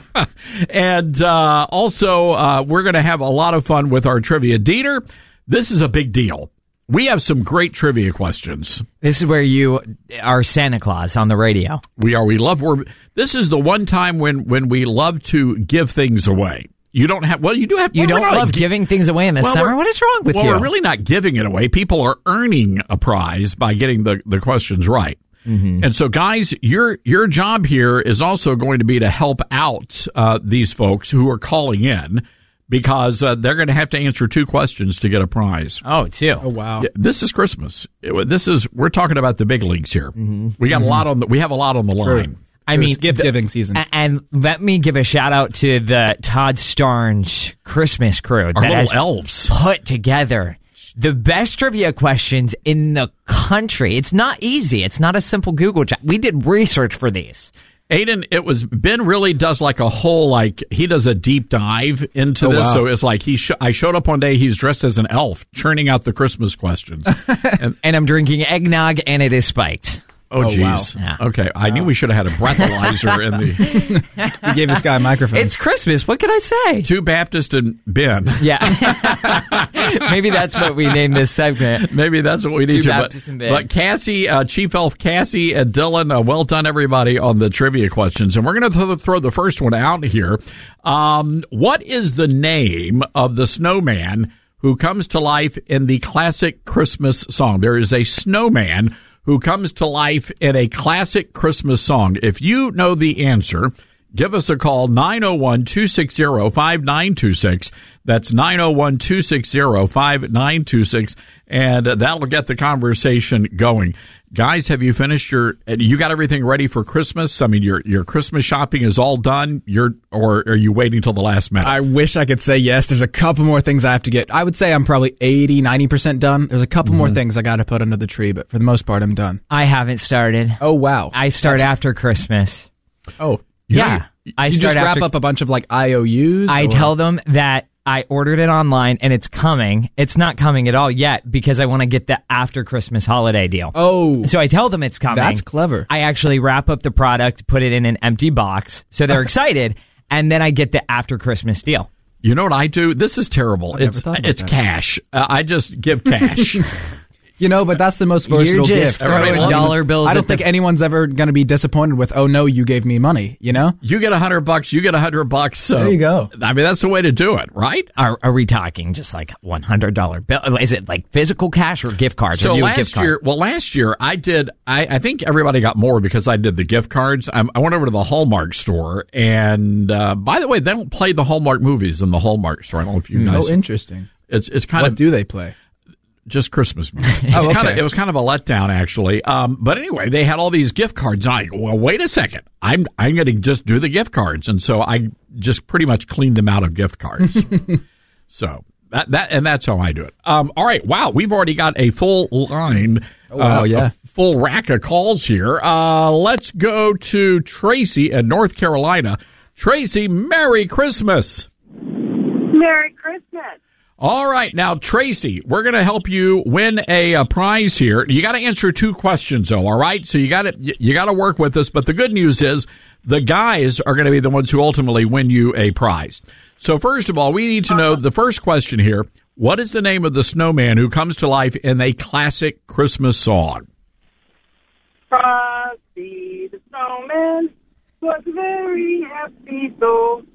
And also, we're going to have a lot of fun with our trivia. Dieter, this is a big deal. We have some great trivia questions. This is where you are Santa Claus on the radio. We are. This is the one time when we love to give things away. You don't have. Well, you do have. You don't love giving things away in the summer. What is wrong with you? Well, we're really not giving it away. People are earning a prize by getting the questions right. Mm-hmm. And so, guys, your job here is also going to be to help out these folks who are calling in, because they're going to have to answer 2 questions to get a prize. Oh, 2. Oh, wow. Yeah, this is Christmas. We're talking about the big leagues here. Mm-hmm. We got we have a lot on the line. True. I mean, gift giving season. And let me give a shout out to the Todd Starnes Christmas crew. Our little elves put together the best trivia questions in the country. It's not easy. It's not a simple Google check. We did research for these. Aiden, Ben really does like a whole, he does a deep dive into this. Wow. So it's like I showed up one day, he's dressed as an elf, churning out the Christmas questions. and I'm drinking eggnog, and it is spiked. Oh, geez. Wow. Yeah. Okay. I knew we should have had a breathalyzer in the... We gave this guy a microphone. It's Christmas. What can I say? 2 Baptist and Ben. Yeah. Maybe that's what we named this segment. Maybe that's what we need 2 Baptist and Ben. But Cassie, Chief Elf Cassie and Dylan, well done, everybody, on the trivia questions. And we're going to throw the first one out here. What is the name of the snowman who comes to life in the classic Christmas song? There is a snowman who comes to life in a classic Christmas song. If you know the answer, give us a call, 901-260-5926. That's 901-260-5926, and that'll get the conversation going. Guys, have you finished you got everything ready for Christmas? I mean, your Christmas shopping is all done, or are you waiting till the last minute? I wish I could say yes. There's a couple more things I have to get. I would say I'm probably 80-90% done. There's a couple more things I got to put under the tree, but for the most part, I'm done. I haven't started. Oh, wow. I start after Christmas. Oh. Yeah. You just wrap up a bunch of IOUs? I tell them that I ordered it online and it's coming. It's not coming at all yet because I want to get the after Christmas holiday deal. Oh. So I tell them it's coming. That's clever. I actually wrap up the product, put it in an empty box, so they're excited, and then I get the after Christmas deal. You know what I do? This is terrible. It's cash. I just give cash. You know, but that's the most versatile You're just gift. throwing dollar bills. I don't think anyone's ever going to be disappointed with, oh no, you gave me money, you know? You get $100, you get $100. So there you go. I mean, that's the way to do it, right? Are we talking just like $100 bill? Is it like physical cash or gift cards? So last year I did, I think everybody got more because I did the gift cards. I went over to the Hallmark store, and by the way, they don't play the Hallmark movies in the Hallmark store. I don't know if you guys. Oh, interesting. It's kind of. What do they play? Just Christmas movies. It was kind of a letdown, actually. But anyway, they had all these gift cards. And I go, well, wait a second. I'm going to just do the gift cards. And so I just pretty much cleaned them out of gift cards. So that's how I do it. All right. Wow. We've already got a full line. A full rack of calls here. Let's go to Tracy in North Carolina. Tracy, Merry Christmas. Merry Christmas. All right. Now, Tracy, we're going to help you win a prize here. You got to answer 2 questions, though. All right. So you got to work with us. But the good news is the guys are going to be the ones who ultimately win you a prize. So first of all, we need to know the first question here. What is the name of the snowman who comes to life in a classic Christmas song? Frosty the snowman was very happy soul.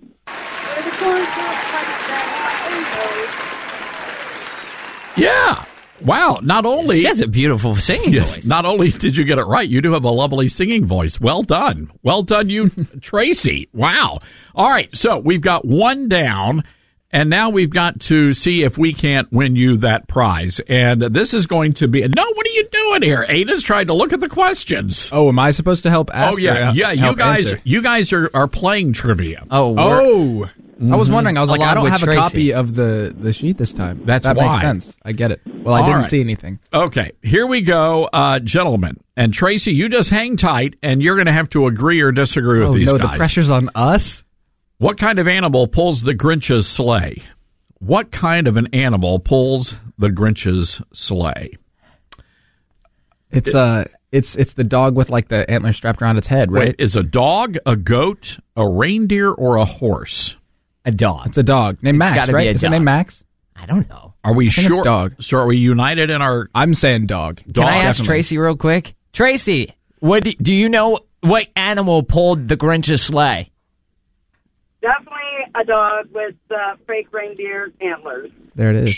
Yeah. Wow. Not only she has a beautiful singing voice. Not only did you get it right, you do have a lovely singing voice. Well done. Well done, you, Tracy. Wow. All right. So we've got 1 down, and now we've got to see if we can't win you that prize. And this is going to be what are you doing here? Ada's trying to look at the questions. Oh, am I supposed to help ask? Oh yeah, you guys are playing trivia. I was wondering. I was like, I don't have Tracy. a copy of the sheet this time. That why. Makes sense. I get it. Well, I didn't see anything. Okay, here we go, gentlemen. And Tracy, you just hang tight, and you're going to have to agree or disagree with these guys. The pressure's on us? What kind of animal pulls the Grinch's sleigh? What kind of an animal pulls the Grinch's sleigh? It's the dog with like the antler strapped around its head, right? Wait, is a dog, a goat, a reindeer, or a horse? A dog. It's a dog named Max, right? Is it named Max? I don't know. Are we sure? It's dog. So are we united in our? I'm saying dog. Can I ask Tracy real quick? Tracy, do you know what animal pulled the Grinch's sleigh? Definitely a dog with fake reindeer antlers. There it is.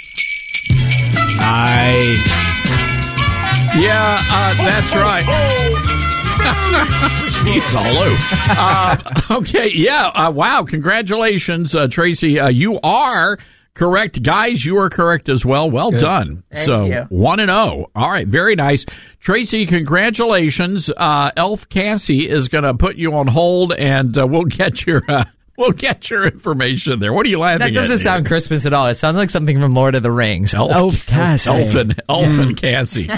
Nice. Yeah, that's right. Jeez, okay, yeah. Wow, congratulations, Tracy. You are correct. Guys, you are correct as well. Well done. Thank so you. 1-0. All right, very nice. Tracy, congratulations. Elf Cassie is going to put you on hold, and we'll get your... We'll get your information there. What are you laughing at? That doesn't sound Christmas at all. It sounds like something from Lord of the Rings. Elf Cassie. Elf Cassie.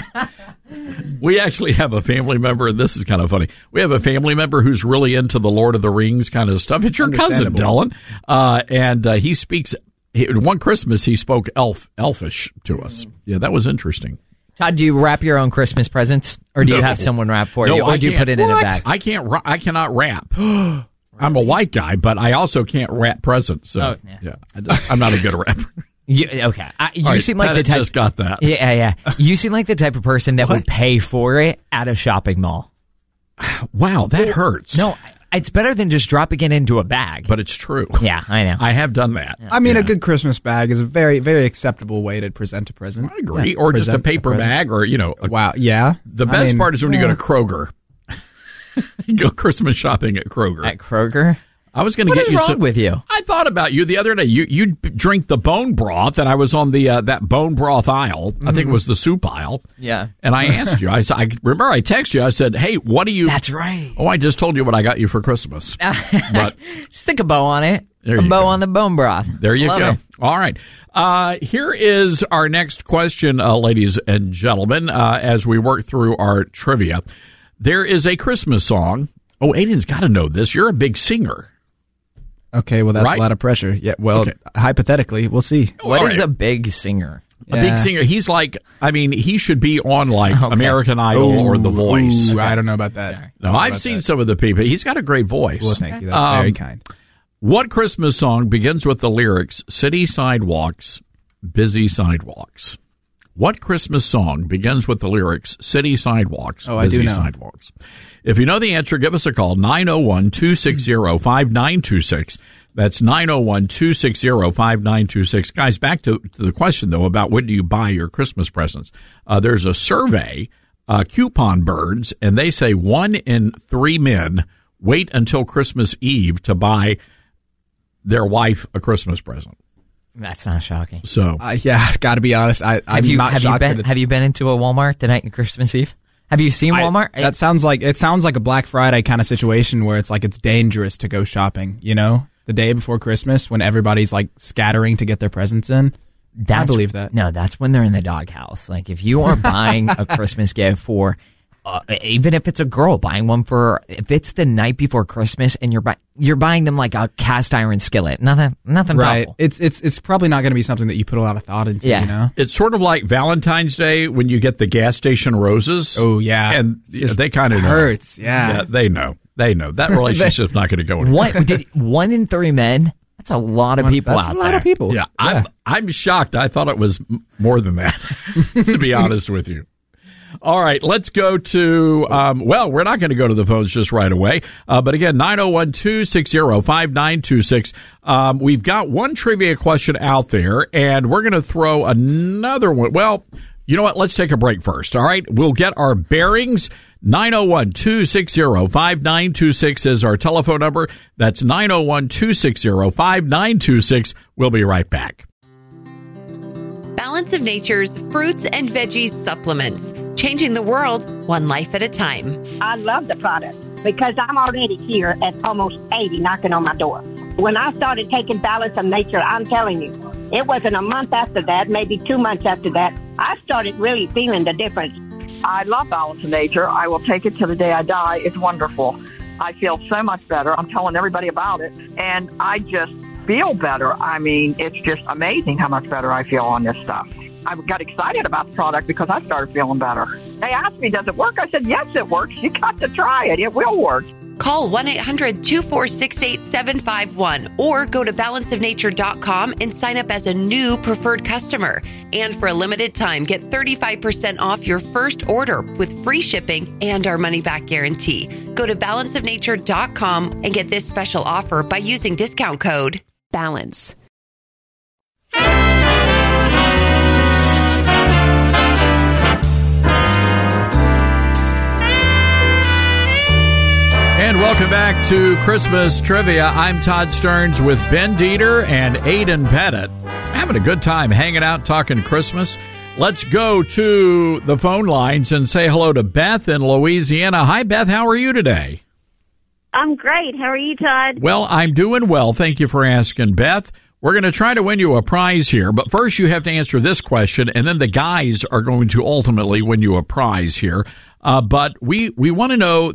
We actually have a family member, and this is kind of funny. We have a family member who's really into the Lord of the Rings kind of stuff. It's your cousin, Dylan. And he speaks, one Christmas he spoke elfish to us. Yeah, that was interesting. Todd, do you wrap your own Christmas presents, or do you have someone wrap for you, or do you put it in a bag? I cannot wrap. I'm a white guy, but I also can't wrap presents. So, I'm not a good rapper. Okay. You seem like the type. Just got that. Yeah. You seem like the type of person that would pay for it at a shopping mall. Wow, that hurts. No, it's better than just dropping it into a bag. But it's true. Yeah, I know. I have done that. I mean, a good Christmas bag is a very, very acceptable way to present a present. I agree. Or just a paper bag, or wow. Yeah. The best part is when you go to Kroger. You go Christmas shopping at Kroger. At Kroger? I was going to get you. What is wrong with you? I thought about you the other day. You drink the bone broth, and I was on the that bone broth aisle. I think it was the soup aisle. Yeah. And I asked you. I remember I texted you. I said, "Hey, what do you?" That's right. Oh, I just told you what I got you for Christmas. But stick a bow on it. There a you bow go. on the bone broth. There you Love go. it. All right. Here is our next question, ladies and gentlemen. As we work through our trivia, there is a Christmas song. Oh, Aiden's got to know this. You're a big singer. Okay, well, that's Right? a lot of pressure. Yeah, well, hypothetically, we'll see. What is a big singer? A big singer. He's like, I mean, he should be on like American Idol or The Voice. I don't know about that. No, I've seen some of the people. He's got a great voice. Well, thank you. That's very kind. What Christmas song begins with the lyrics, city sidewalks, busy sidewalks? What Christmas song begins with the lyrics, city sidewalks, busy sidewalks? If you know the answer, give us a call, 901-260-5926. That's 901-260-5926. Guys, back to the question, though, about when do you buy your Christmas presents. There's a survey, Coupon Birds, and they say 1 in 3 men wait until Christmas Eve to buy their wife a Christmas present. That's not shocking. So, got to be honest. Have you been into a Walmart the night of Christmas Eve? Have you seen Walmart? It sounds like a Black Friday kind of situation where it's like it's dangerous to go shopping. You know, the day before Christmas when everybody's like scattering to get their presents in. I believe that. No, that's when they're in the doghouse. Like if you are buying a Christmas gift for. Even if it's a girl buying one if it's the night before Christmas and you're buying them like a cast iron skillet, nothing right. thoughtful. It's probably not going to be something that you put a lot of thought into. Yeah. You know, it's sort of like Valentine's Day when you get the gas station roses. Oh yeah, and they kind of hurts. Know. Yeah, they know that relationship's not going to go anywhere. What 1 in 3 men? That's a lot of people out there. That's a lot of people. Yeah, I'm shocked. I thought it was more than that. To be honest with you. All right, let's go to, we're not going to go to the phones just right away. But again, 901-260-5926. We've got one trivia question out there, and we're going to throw another one. Well, you know what? Let's take a break first, all right? We'll get our bearings. 901-260-5926 is our telephone number. That's 901-260-5926. We'll be right back. Balance of Nature's fruits and veggies supplements, changing the world one life at a time. I love the product because I'm already here at almost 80 knocking on my door. When I started taking Balance of Nature, I'm telling you, it wasn't a month after that, maybe 2 months after that, I started really feeling the difference. I love Balance of Nature. I will take it till the day I die. It's wonderful. I feel so much better. I'm telling everybody about it, and I just feel better. I mean, it's just amazing how much better I feel on this stuff. I got excited about the product because I started feeling better. They asked me, does it work? I said, yes, it works. You got to try it. It will work. Call 1-800-246-8751 or go to balanceofnature.com and sign up as a new preferred customer. And for a limited time, get 35% off your first order with free shipping and our money-back guarantee. Go to balanceofnature.com and get this special offer by using discount code BALANCE. And welcome back to Christmas Trivia. I'm Todd Stearns with Ben Dieter and Aiden Pettit. Having a good time hanging out, talking Christmas. Let's go to the phone lines and say hello to Beth in Louisiana. Hi, Beth. How are you today? I'm great. How are you, Todd? Well, I'm doing well. Thank you for asking, Beth. We're going to try to win you a prize here, but first you have to answer this question, and then the guys are going to ultimately win you a prize here. But we want to know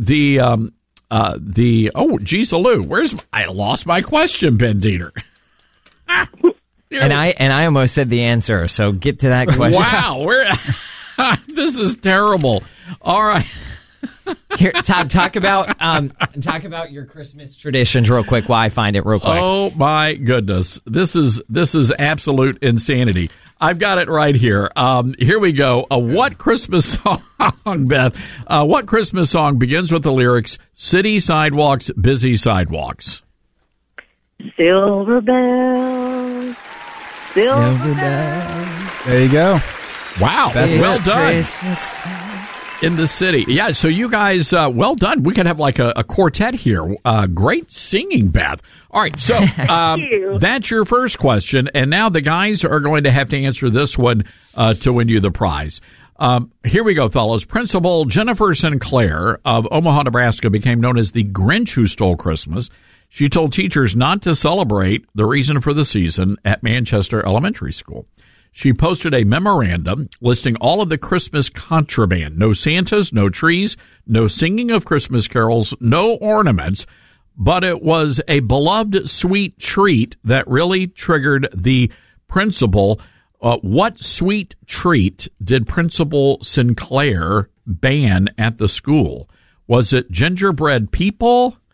I lost my question, Ben Dieter. And I almost said the answer, so get to that question. Wow, this is terrible. All right. Here, Todd, talk about your Christmas traditions real quick while I find it real quick. Oh my goodness. This is absolute insanity. I've got it right here. Here we go. What Christmas song, Beth? What Christmas song begins with the lyrics, city sidewalks, busy sidewalks? Silver bells. Silver bells. There you go. Wow. That's well done. Christmas time. In the city. Yeah, so you guys, well done. We could have like a quartet here. Great singing, Beth. All right, so that's your first question, and now the guys are going to have to answer this one to win you the prize. Here we go, fellas. Principal Jennifer Sinclair of Omaha, Nebraska became known as the Grinch who stole Christmas. She told teachers not to celebrate the reason for the season at Manchester Elementary School. She posted a memorandum listing all of the Christmas contraband. No Santas, no trees, no singing of Christmas carols, no ornaments. But it was a beloved sweet treat that really triggered the principal. What sweet treat did Principal Sinclair ban at the school? Was it gingerbread people,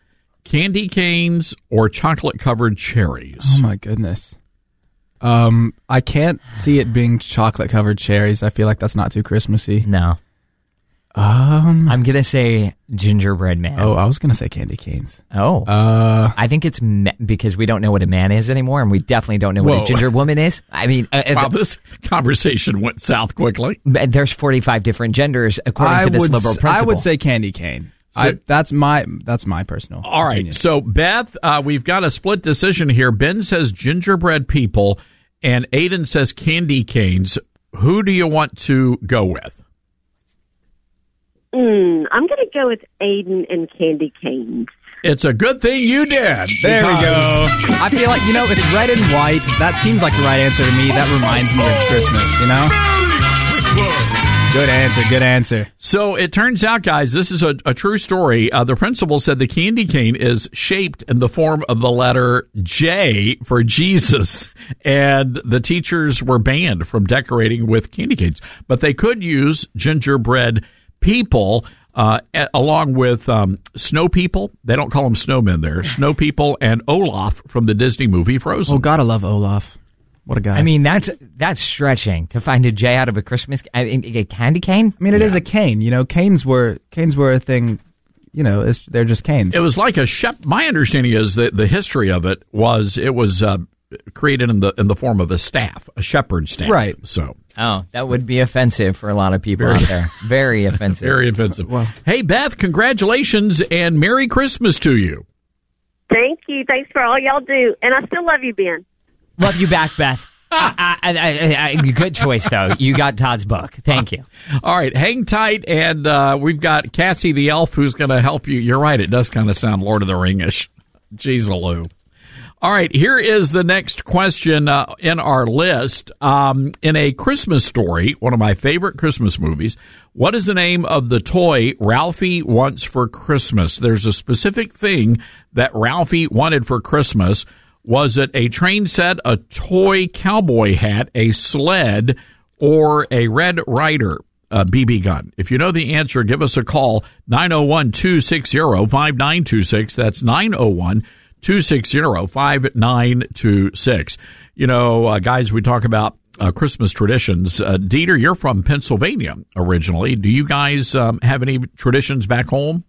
candy canes or chocolate-covered cherries? Oh, my goodness. I can't see it being chocolate-covered cherries. I feel like that's not too Christmassy. No. I'm going to say gingerbread man. Oh, I was going to say candy canes. Oh. I think it's because we don't know what a man is anymore, and we definitely don't know what a ginger woman is. I mean... wow, this conversation went south quickly. There's 45 different genders, according to this liberal principle. I would say candy cane. So, that's my personal All right, opinion. So Beth, we've got a split decision here. Ben says gingerbread people, and Aiden says candy canes. Who do you want to go with? I'm going to go with Aiden and candy canes. It's a good thing you did. There we go. I feel like, it's red and white. That seems like the right answer to me. That reminds me of Christmas, Good answer. So it turns out, guys, this is a true story. The principal said the candy cane is shaped in the form of the letter J for Jesus, and the teachers were banned from decorating with candy canes. But they could use gingerbread people along with snow people. They don't call them snowmen there. Snow people and Olaf from the Disney movie Frozen. Oh, God, I love Olaf. What a guy. I mean, that's stretching to find a J out of a Christmas a candy cane. I mean, it is a cane. Canes were a thing. They're just canes. It was like a my understanding is that the history of it was created in the form of a staff, a shepherd's staff. Right. So. Oh, that would be offensive for a lot of people out there. Very offensive. Very offensive. Well, hey, Beth, congratulations and Merry Christmas to you. Thank you. Thanks for all y'all do. And I still love you, Ben. Love you back, Beth. Good choice, though. You got Todd's book. Thank you. All right, hang tight, and we've got Cassie the Elf who's going to help you. You're right, it does kind of sound Lord of the Ring-ish. Jeez, Lou. All right, here is the next question in our list. In A Christmas Story, one of my favorite Christmas movies, what is the name of the toy Ralphie wants for Christmas? There's a specific thing that Ralphie wanted for Christmas. Was it a train set, a toy cowboy hat, a sled, or a Red Ryder BB gun? If you know the answer, give us a call, 901-260-5926. That's 901-260-5926. Guys, we talk about Christmas traditions. Dieter, you're from Pennsylvania originally. Do you guys have any traditions back home?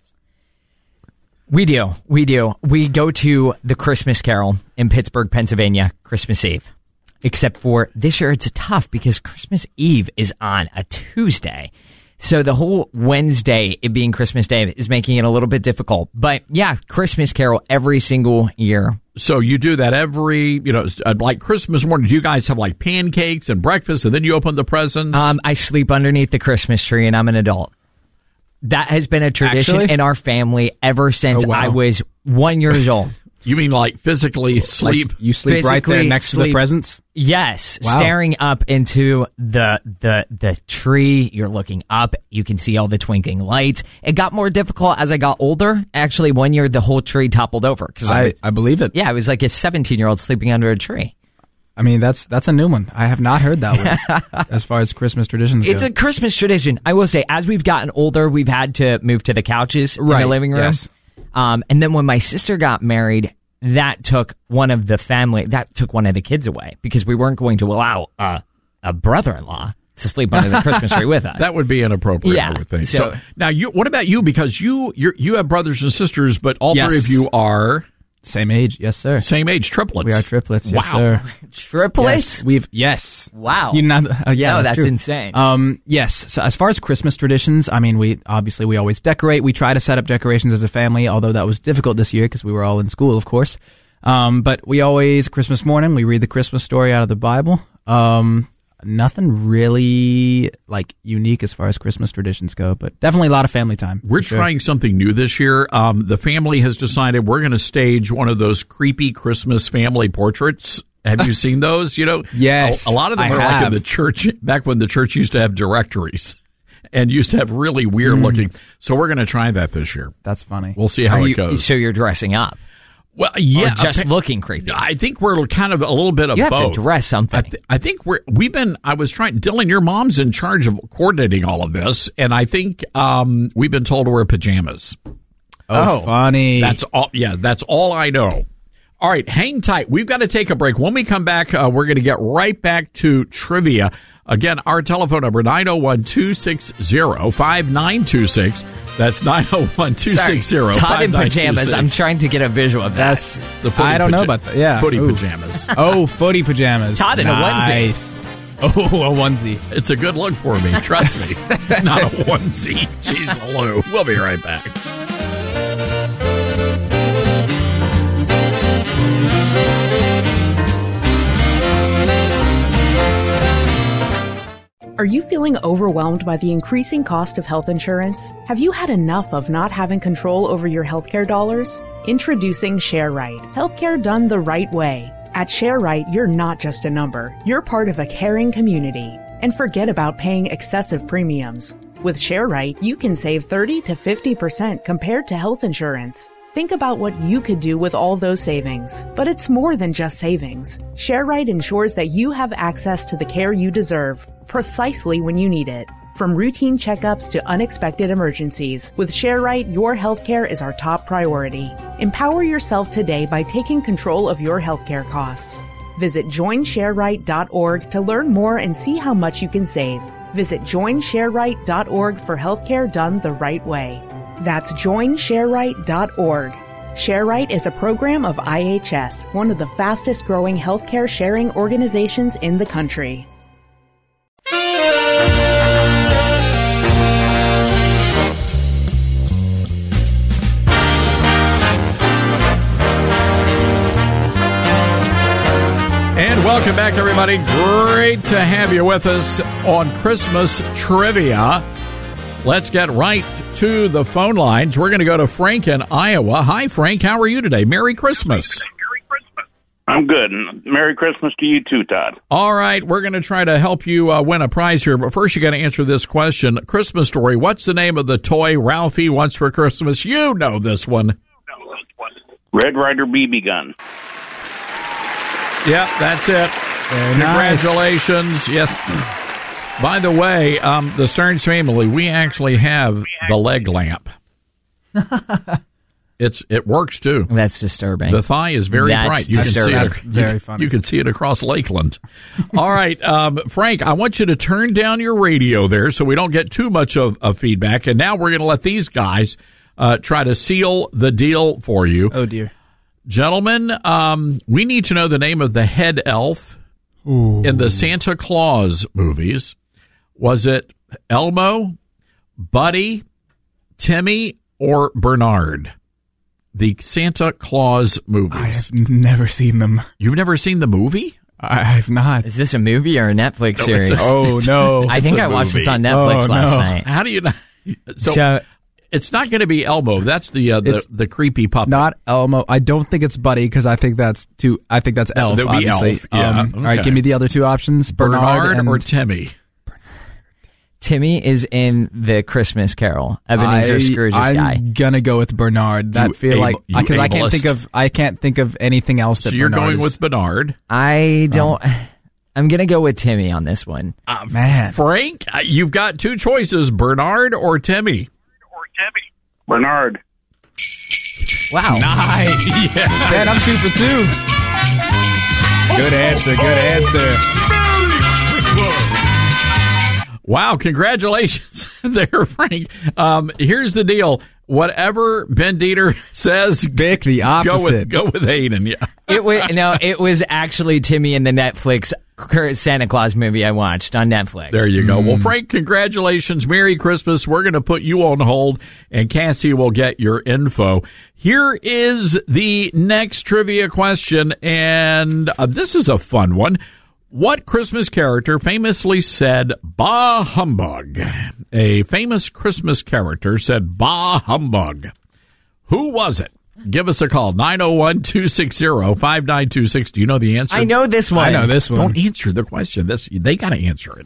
We do. We go to the Christmas Carol in Pittsburgh, Pennsylvania, Christmas Eve. Except for this year, it's tough because Christmas Eve is on a Tuesday. So the whole Wednesday, it being Christmas Day, is making it a little bit difficult. But yeah, Christmas Carol every single year. So you do that every, like Christmas morning. Do you guys have like pancakes and breakfast and then you open the presents? I sleep underneath the Christmas tree and I'm an adult. That has been a tradition in our family ever since I was 1 year old. You mean like physically sleep? Like you sleep right there next to the presents? Yes. Wow. Staring up into the tree. You're looking up. You can see all the twinkling lights. It got more difficult as I got older. Actually, 1 year, the whole tree toppled over. I believe it. Yeah, I was like a 17-year-old sleeping under a tree. I mean, that's a new one. I have not heard that one as far as Christmas traditions go. It's a Christmas tradition. I will say, as we've gotten older, we've had to move to the couches in the living room. Yes. And then when my sister got married, that took one of the kids away because we weren't going to allow a brother-in-law to sleep under the Christmas tree with us. That would be inappropriate, I would think. So now, what about you? Because you have brothers and sisters, but all three of you are... Same age, yes, sir. Same age, triplets. We are triplets, yes, wow. sir. Triplets? Yes. Wow. That's insane. Yes. So as far as Christmas traditions, I mean, we always decorate. We try to set up decorations as a family, although that was difficult this year because we were all in school, of course. But we always, Christmas morning, we read the Christmas story out of the Bible. Nothing really unique as far as Christmas traditions go, but definitely a lot of family time. We're trying something new this year. The family has decided we're going to stage one of those creepy Christmas family portraits. Have you seen those? Yes. A lot of them are like in the church, back when the church used to have directories and used to have really weird looking. So we're going to try that this year. That's funny. We'll see how it goes. So you're dressing up. Well, yeah, or just looking creepy. I think we're kind of a little bit of both. You have to dress something. I think Dylan, your mom's in charge of coordinating all of this, and I think we've been told to wear pajamas. Oh, funny. That's all. Yeah, that's all I know. All right, hang tight. We've got to take a break. When we come back, we're going to get right back to trivia. Again, our telephone number, 901-260-5926. That's 901-260-5926. Todd in pajamas. I'm trying to get a visual of that. I don't know about that. Yeah. Footy pajamas. Oh, footy pajamas. Todd in a onesie. Oh, a onesie. It's a good look for me. Trust me. Not a onesie. Jeez, Lou. We'll be right back. Are you feeling overwhelmed by the increasing cost of health insurance? Have you had enough of not having control over your healthcare dollars? Introducing ShareRight. Healthcare done the right way. At ShareRight, you're not just a number. You're part of a caring community. And forget about paying excessive premiums. With ShareRight, you can save 30 to 50% compared to health insurance. Think about what you could do with all those savings. But it's more than just savings. ShareRight ensures that you have access to the care you deserve, precisely when you need it. From routine checkups to unexpected emergencies, with ShareRight, your healthcare is our top priority. Empower yourself today by taking control of your healthcare costs. Visit joinshareright.org to learn more and see how much you can save. Visit joinshareright.org for healthcare done the right way. That's joinshareright.org. ShareRight is a program of IHS, one of the fastest growing healthcare sharing organizations in the country. And welcome back, everybody. Great to have you with us on Christmas Trivia. Let's get right to the phone lines. We're going to go to Frank in Iowa. Hi, Frank. How are you today? Merry Christmas. I'm good. Merry Christmas to you too, Todd. All right. We're going to try to help you win a prize here. But first, you got to answer this question. Christmas story. What's the name of the toy Ralphie wants for Christmas? You know this one. Red Ryder BB gun. Yep, that's it. Congratulations. Nice. Yes. By the way, the Stearns family, we actually have the leg lamp. It works too. That's disturbing. The thigh is very bright. You can see it. Very funny. You can see it across Lakeland. All right, Frank, I want you to turn down your radio there so we don't get too much of feedback. And now we're going to let these guys try to seal the deal for you. Oh dear. Gentlemen, we need to know the name of the head elf in the Santa Claus movies. Was it Elmo, Buddy, Timmy, or Bernard? The Santa Claus movies. I have never seen them. You've never seen the movie? I have not. Is this a movie or a Netflix series? Oh, no. I think I watched this on Netflix last night. How do you know? So it's not going to be Elmo. That's the creepy puppet. Not Elmo. I don't think it's Buddy because I think that's Elf. That would be obviously. Elf. Yeah. All right, give me the other two options. Bernard or Timmy. Timmy is in the Christmas Carol. Ebenezer Scrooge's guy. I'm gonna go with Bernard. Because I can't think of anything else that. So you're Bernard going with Bernard. I don't. I'm gonna go with Timmy on this one. Man, Frank, you've got two choices: Bernard or Timmy. Bernard. Wow. Nice. Yeah. Man, I'm 2 for 2. Good answer. Good answer. Wow, congratulations there, Frank. Here's the deal. Whatever Ben Dieter says, Vic, the opposite. Go with Hayden. Yeah. It was actually Timmy in the Netflix Santa Claus movie I watched on Netflix. There you go. Well, Frank, congratulations. Merry Christmas. We're going to put you on hold, and Cassie will get your info. Here is the next trivia question, and this is a fun one. What Christmas character famously said, "Bah humbug"? A famous Christmas character said, "Bah humbug." Who was it? Give us a call, 901-260-5926. Do you know the answer? I know this one. I know this one. Don't answer the question. They got to answer it.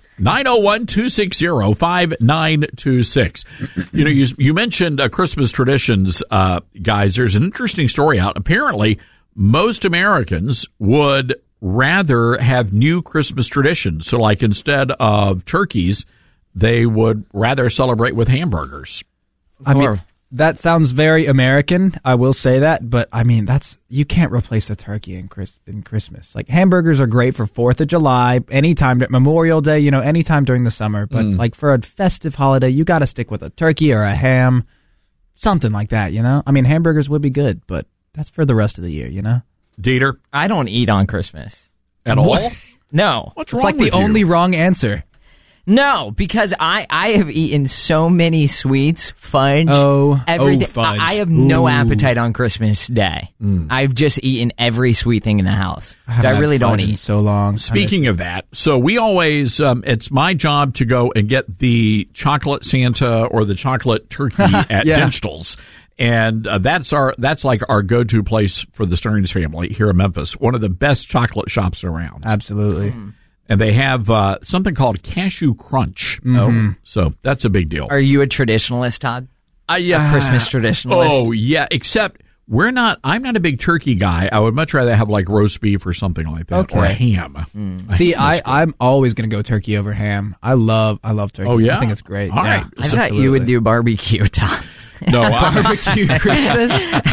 901-260-5926. You know, you mentioned Christmas traditions, guys. There's an interesting story out. Apparently, most Americans would rather have new Christmas traditions. So, like, instead of turkeys, they would rather celebrate with hamburgers. That sounds very American. I will say that, but I mean, you can't replace a turkey in Christmas. Like hamburgers are great for 4th of July, anytime, Memorial Day, anytime during the summer. But like for a festive holiday, you got to stick with a turkey or a ham, something like that. I mean, hamburgers would be good, but that's for the rest of the year. Dieter, I don't eat on Christmas at all. No, what's it's wrong like the with you? only wrong answer. No, because I have eaten so many sweets, fudge, everything. Fudge. I have no appetite on Christmas Day. I've just eaten every sweet thing in the house. I really don't eat. So long. Speaking of that, so we always, it's my job to go and get the chocolate Santa or the chocolate turkey at Dinstall's. And that's like our go-to place for the Stearns family here in Memphis. One of the best chocolate shops around. Absolutely. And they have something called Cashew Crunch. So that's a big deal. Are you a traditionalist, Todd? Yeah. A Christmas traditionalist? Oh, yeah, except I'm not a big turkey guy. I would much rather have like roast beef or something like that, or a ham. See, I'm always going to go turkey over ham. I love turkey. Oh, yeah? I think it's great. All right. I thought you would do barbecue, Todd. No, barbecue Christmas.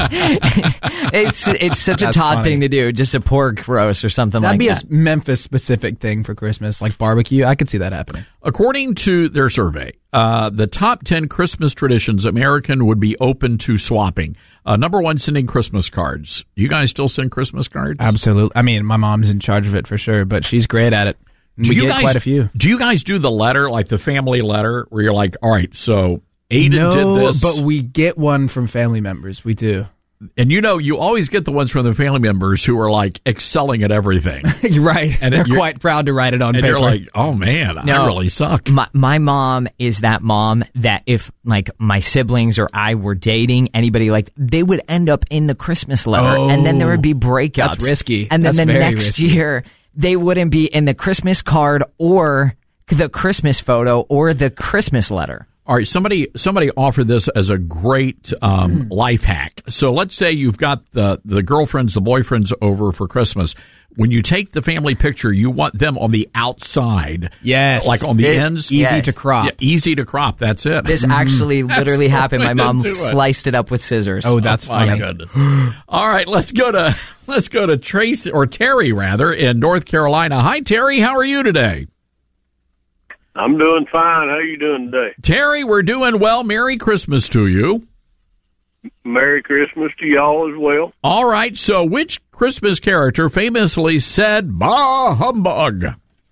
It's such a Todd thing to do, just a pork roast or something like that. That'd be a Memphis specific thing for Christmas, like barbecue. I could see that happening. According to their survey, the top 10 Christmas traditions American would be open to swapping. Number 1, sending Christmas cards. You guys still send Christmas cards? Absolutely. I mean, my mom's in charge of it for sure, but she's great at it. We get quite a few. Do you guys do the letter, like the family letter, where you're like, all right, so Aiden did this? But we get one from family members. We do. And you always get the ones from the family members who are like excelling at everything. Right. And they're quite proud to write it on paper. And you're like, oh man, I really suck. My mom is that mom that if like my siblings or I were dating anybody, like they would end up in the Christmas letter and then there would be breakups. That's risky. And then That's the very next risky. year they wouldn't be in the Christmas card or the Christmas photo or the Christmas letter. All right, somebody offered this as a great life hack. So let's say you've got the girlfriends, the boyfriends over for Christmas. When you take the family picture, you want them on the outside. Yes. Like on the ends. Easy to crop. Yeah, easy to crop. That's it. This actually literally happened. My mom sliced it up with scissors. Oh, that's funny. My goodness. All right, let's go to Tracy, or Terry rather, in North Carolina. Hi, Terry. How are you today? I'm doing fine. How are you doing today? Terry, we're doing well. Merry Christmas to you. Merry Christmas to y'all as well. All right, so which Christmas character famously said, "Bah, humbug"?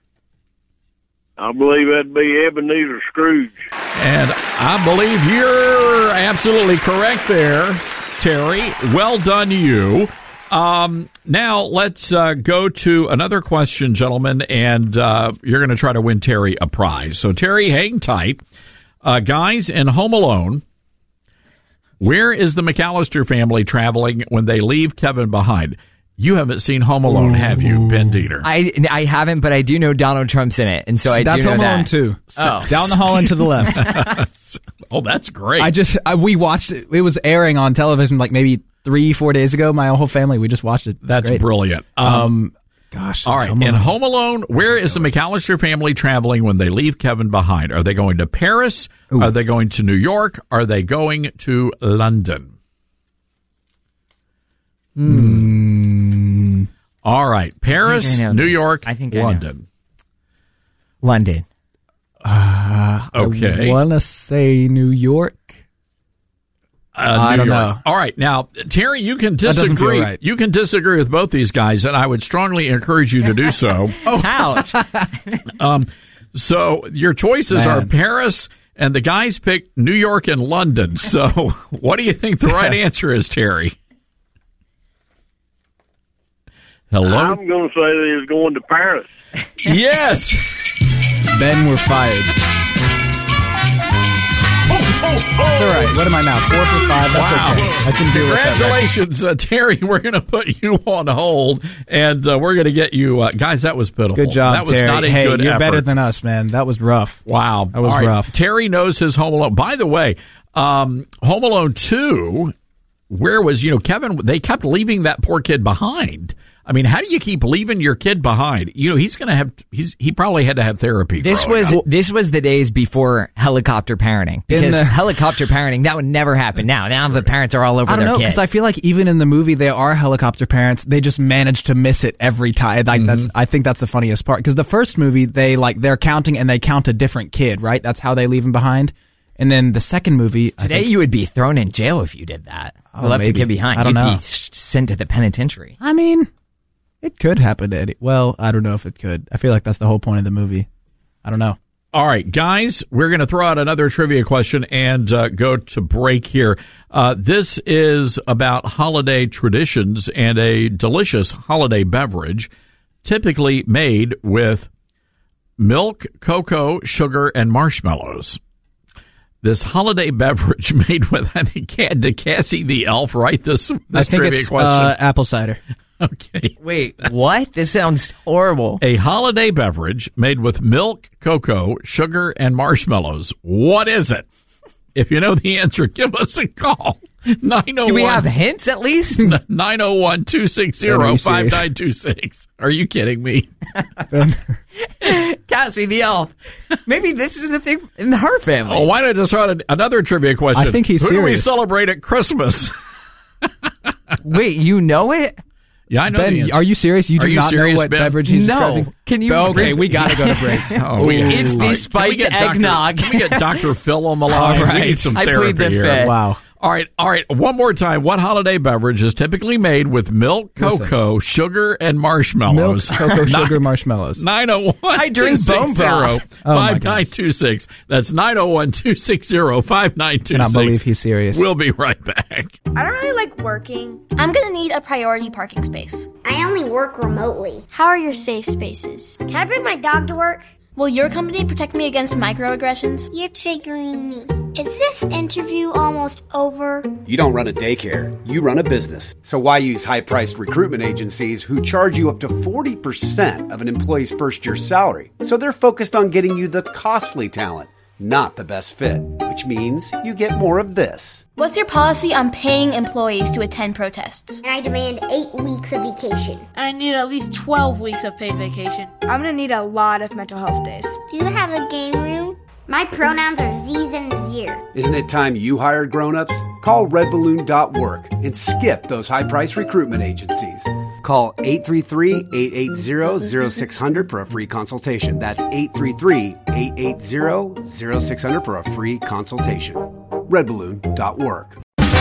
I believe that'd be Ebenezer Scrooge. And I believe you're absolutely correct there, Terry. Well done, you. Now let's go to another question, gentlemen, and you're going to try to win Terry a prize. So, Terry, hang tight. Guys, in Home Alone, where is the McAllister family traveling when they leave Kevin behind? You haven't seen Home Alone, have you, Ben Dieter? I haven't, but I do know Donald Trump's in it, and so I do know that. That's Home Alone 2. Down the hall and to the left. Oh, that's great. We watched it. It was airing on television like maybe 3-4 days ago. My whole family, we just watched it. That's great. Brilliant. Gosh. All right. In Home Alone, where is the McAllister family traveling when they leave Kevin behind? Are they going to Paris? Ooh. Are they going to New York? Are they going to London? All right. Paris, New York, London. London. Okay. I want to say New York. I don't know. All right. Now, Terry, you can disagree. Right. You can disagree with both these guys, and I would strongly encourage you to do so. Ouch. So your choices are Paris, and the guys picked New York and London. So what do you think the right answer is, Terry? Hello? I'm going to say that he's going to Paris. Yes. Ben, we're fired. That's all right. What am I now? 4 for 5. That's okay. I can deal with that. Congratulations, Terry. We're going to put you on hold, and we're going to get you. Guys, that was pitiful. Good job, that was Terry. Not a hey, good you're effort. better than us, man. That was rough. Wow. That was rough. Terry knows his Home Alone. By the way, Home Alone 2, where was, Kevin, they kept leaving that poor kid behind. I mean, how do you keep leaving your kid behind? You know, he probably had to have therapy. This was the days before helicopter parenting, because helicopter parenting, that would never happen now the parents are all over their kids. Because I feel like even in the movie they are helicopter parents, they just manage to miss it every time. Like I think that's the funniest part, because the first movie they're counting and they count a different kid, right? That's how they leave him behind. And then the second movie, today you would be thrown in jail if you did that. Left the kid behind. I don't know. You'd be sent to the penitentiary. I mean, it could happen to well, I don't know if it could. I feel like that's the whole point of the movie. I don't know. All right, guys, we're going to throw out another trivia question and go to break here. This is about holiday traditions and a delicious holiday beverage typically made with milk, cocoa, sugar, and marshmallows. This holiday beverage made with, I think, did Cassie the elf write this I think trivia it's question? Apple cider. Okay. Wait, what? This sounds horrible. A holiday beverage made with milk, cocoa, sugar, and marshmallows. What is it? If you know the answer, give us a call. 901. Do we have hints at least? 901-260-5926. Are you kidding me? Cassie the elf. Maybe this is the thing in her family. Oh, why don't I just throw out another trivia question? I think he's Who serious. do we celebrate at Christmas? Wait, you know it? Yeah, I know. Ben, are you serious? You do not know what beverage he's describing? No. Can you? Okay, we got to go to break. It's the spiked eggnog. Can we get Dr. Phil on the line? All right. We need some I therapy plead the here. fifth. Wow. All right. One more time. What holiday beverage is typically made with milk, cocoa, sugar, and marshmallows? Milk, cocoa, sugar, marshmallows. 901. I drink bone broth. 5926. That's 901-260-5926. I cannot believe he's serious. We'll be right back. I don't really like working. I'm gonna need a priority parking space. I only work remotely. How are your safe spaces? Can I bring my dog to work? Will your company protect me against microaggressions? You're triggering me. Is this interview almost over? You don't run a daycare, you run a business. So why use high-priced recruitment agencies who charge you up to 40% of an employee's first-year salary? So they're focused on getting you the costly talent, not the best fit, which means you get more of this. What's your policy on paying employees to attend protests? And I demand 8 weeks of vacation. I need at least 12 weeks of paid vacation. I'm gonna need a lot of mental health days. Do you have a game room? My pronouns are Z's and Zir. Isn't it time you hired grown-ups? Call redballoon.work and skip those high-price recruitment agencies. Call 833-880-0600 for a free consultation. That's 833-880-0600 for a free consultation. redballoon.work.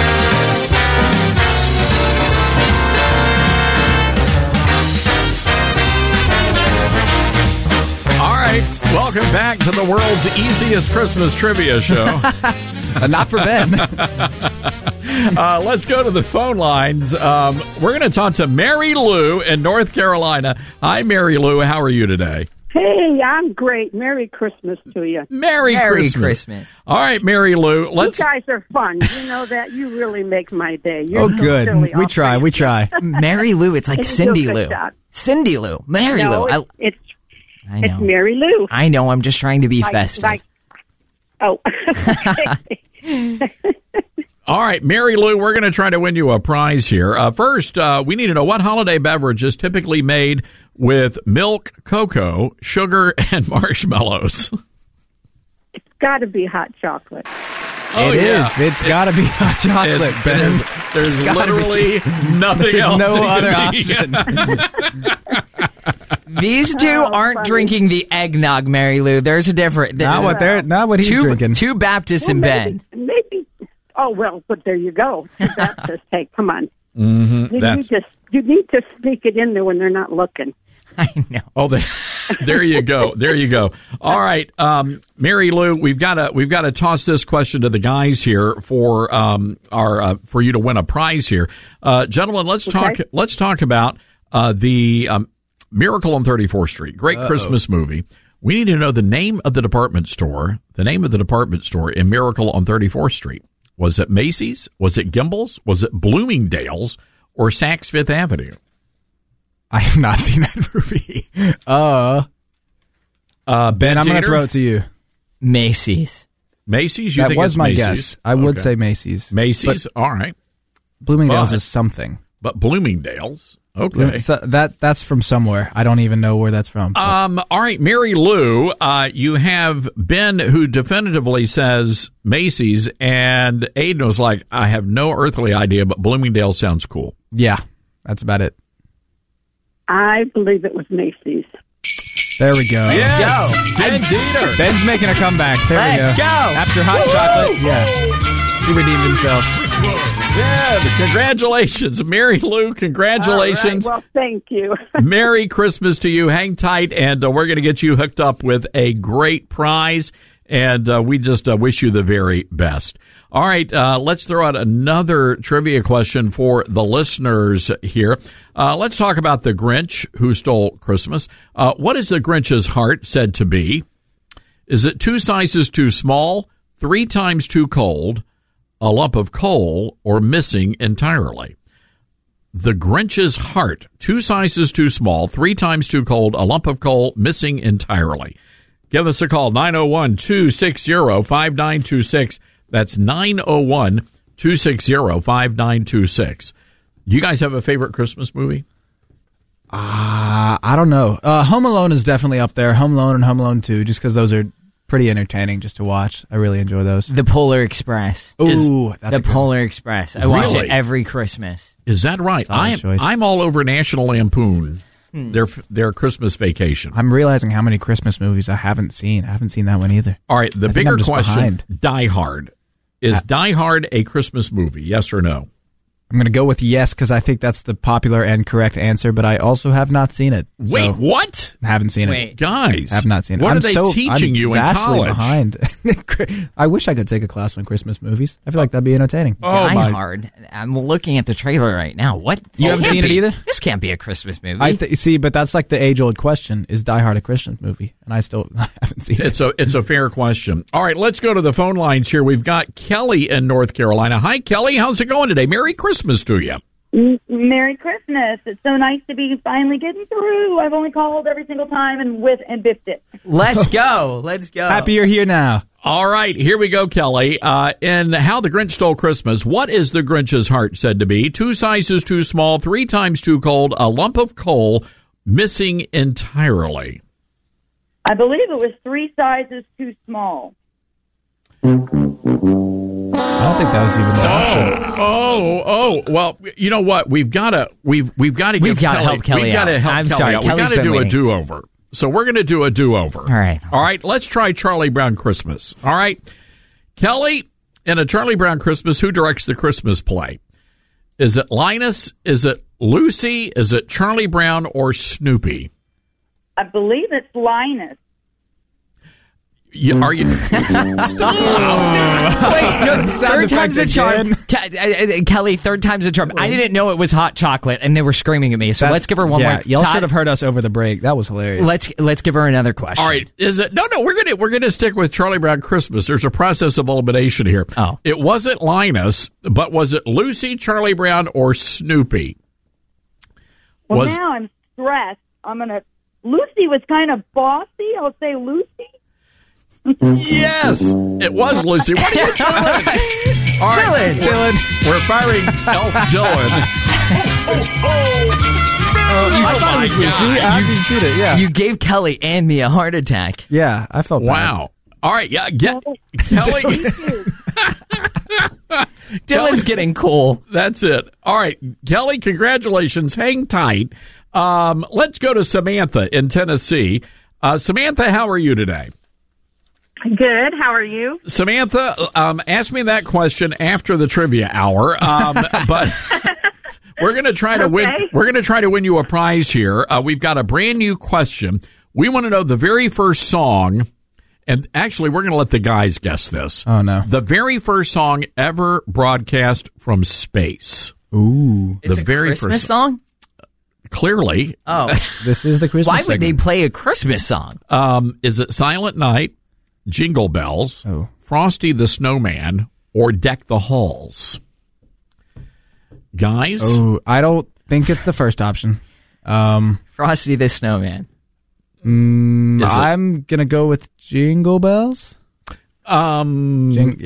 All right. Welcome back to the world's easiest Christmas trivia show. Not for Ben. Let's go to the phone lines. We're going to talk to Mary Lou in North Carolina. Hi, Mary Lou. How are you today? Hey, I'm great. Merry Christmas to you. Merry Christmas. All right, Mary Lou. You guys are fun. You know that. You really make my day. You're so good. silly. We try. Mary Lou. It's like Cindy Lou. Cindy Lou. Mary Lou. It's I know. It's Mary Lou. I know. I'm just trying to be festive. Oh. All right, Mary Lou, we're going to try to win you a prize here. First, we need to know what holiday beverage is typically made with milk, cocoa, sugar, and marshmallows. It's got to be hot chocolate. Oh, it is. It's got to be hot chocolate, Ben. There's literally nothing else. No other option. These two aren't drinking the eggnog, Mary Lou. There's a different. Not what he's drinking. Two Baptists and Ben. Maybe. Oh well, but there you go. Two Baptists. Hey, come on. Mm-hmm. You need to sneak it in there when they're not looking. I know. Oh, there you go. There you go. All right, Mary Lou, we've got to toss this question to the guys here for for you to win a prize here, gentlemen. Let's talk about the Miracle on 34th Street. Great Christmas movie. We need to know the name of the department store. The name of the department store in Miracle on 34th Street. Was it Macy's? Was it Gimbel's? Was it Bloomingdale's or Saks Fifth Avenue? I have not seen that movie. Ben, I'm going to throw it to you. Macy's. Macy's? You that think was it's my Macy's? guess. I would say Macy's. Macy's? All right. Bloomingdale's is something. But Bloomingdale's, Okay. So that's from somewhere. I don't even know where that's from. All right, Mary Lou, you have Ben, who definitively says Macy's, and Aiden was like, I have no earthly idea, but Bloomingdale sounds cool. Yeah, that's about it. I believe it was Macy's. There we go. Yes. Go. Ben Dieter. Ben's making a comeback. There Let's we go. After hot chocolate. Yeah. He redeemed himself. Yeah, congratulations. Mary Lou, congratulations. All right, well, thank you. Merry Christmas to you. Hang tight, and we're going to get you hooked up with a great prize, and we just wish you the very best. All right, let's throw out another trivia question for the listeners here. Let's talk about the Grinch who stole Christmas. What is the Grinch's heart said to be? Is it 2 sizes too small, 3 times too cold, a lump of coal, or missing entirely? The Grinch's heart, 2 sizes too small, 3 times too cold, a lump of coal, missing entirely. Give us a call, 901-260-5926. That's 901-260-5926. Do you guys have a favorite Christmas movie? I don't know. Home Alone is definitely up there. Home Alone and Home Alone 2, just because those are pretty entertaining just to watch. I really enjoy those. The Polar Express. Ooh, that's the Polar Express. I watch it every Christmas. Is that right? I'm all over National Lampoon. Their Christmas Vacation. I'm realizing how many Christmas movies I haven't seen. I haven't seen that one either. All right, the bigger question, Die Hard. Is Die Hard a Christmas movie, yes or no? I'm going to go with yes, because I think that's the popular and correct answer, but I also have not seen it. Wait, what? I haven't seen it. Guys. I have not seen it. What are they teaching you in college? Behind. I wish I could take a class on Christmas movies. I feel like that'd be entertaining. Die Hard. I'm looking at the trailer right now. What? You haven't seen it either? This can't be a Christmas movie. See, but that's like the age-old question. Is Die Hard a Christmas movie? And I still haven't seen it. It's a fair question. All right, let's go to the phone lines here. We've got Kelly in North Carolina. Hi, Kelly. How's it going today? Merry Christmas to you. Merry Christmas. It's so nice to be finally getting through. I've only called every single time and biffed it. Let's go. Let's go. Happy you're here now. All right, here we go, Kelly. In How the Grinch Stole Christmas, what is the Grinch's heart said to be? 2 sizes too small, 3 times too cold, a lump of coal, missing entirely. I believe it was 3 sizes too small. I don't think that was even an option. Well, you know what? We've got to help Kelly out. I'm sorry, We've got to do a do-over. So we're going to do a do-over. All right. All right, let's try Charlie Brown Christmas. All right. Kelly, in a Charlie Brown Christmas, who directs the Christmas play? Is it Linus? Is it Lucy? Is it Charlie Brown or Snoopy? I believe it's Linus. Are you? Stop. Wait, no, third time's a charm. Kelly, third time's a charm. I didn't know it was hot chocolate, and they were screaming at me. So let's give her one more. Y'all should have heard us over the break. That was hilarious. Let's give her another question. All right, is it? No, we're gonna stick with Charlie Brown Christmas. There's a process of elimination here. Oh, it wasn't Linus, but was it Lucy, Charlie Brown, or Snoopy? Well, now I'm stressed. Lucy was kind of bossy. I'll say Lucy. Yes, it was Lucy. What are you doing? All right, Dylan. We're firing Elf Dylan. I thought it was Lucy. After you did it, yeah. You gave Kelly and me a heart attack. Yeah, I felt wow. All right, yeah, Kelly. Dylan's getting cool. That's it. All right, Kelly, congratulations. Hang tight. Let's go to Samantha in Tennessee. Samantha, how are you today? Good. How are you? Samantha, ask me that question after the trivia hour. But we're going to try to win. We're going to try to win you a prize here. We've got a brand new question. We want to know the very first song, and actually, we're going to let the guys guess this. Oh no! The very first song ever broadcast from space. Ooh, it's a Christmas song. Clearly. Oh, this is the Christmas. Why would they play a Christmas song? Is it Silent Night, Jingle Bells, Frosty the Snowman, or Deck the Halls? Guys? Oh, I don't think it's the first option. Frosty the Snowman. I'm going to go with Jingle Bells.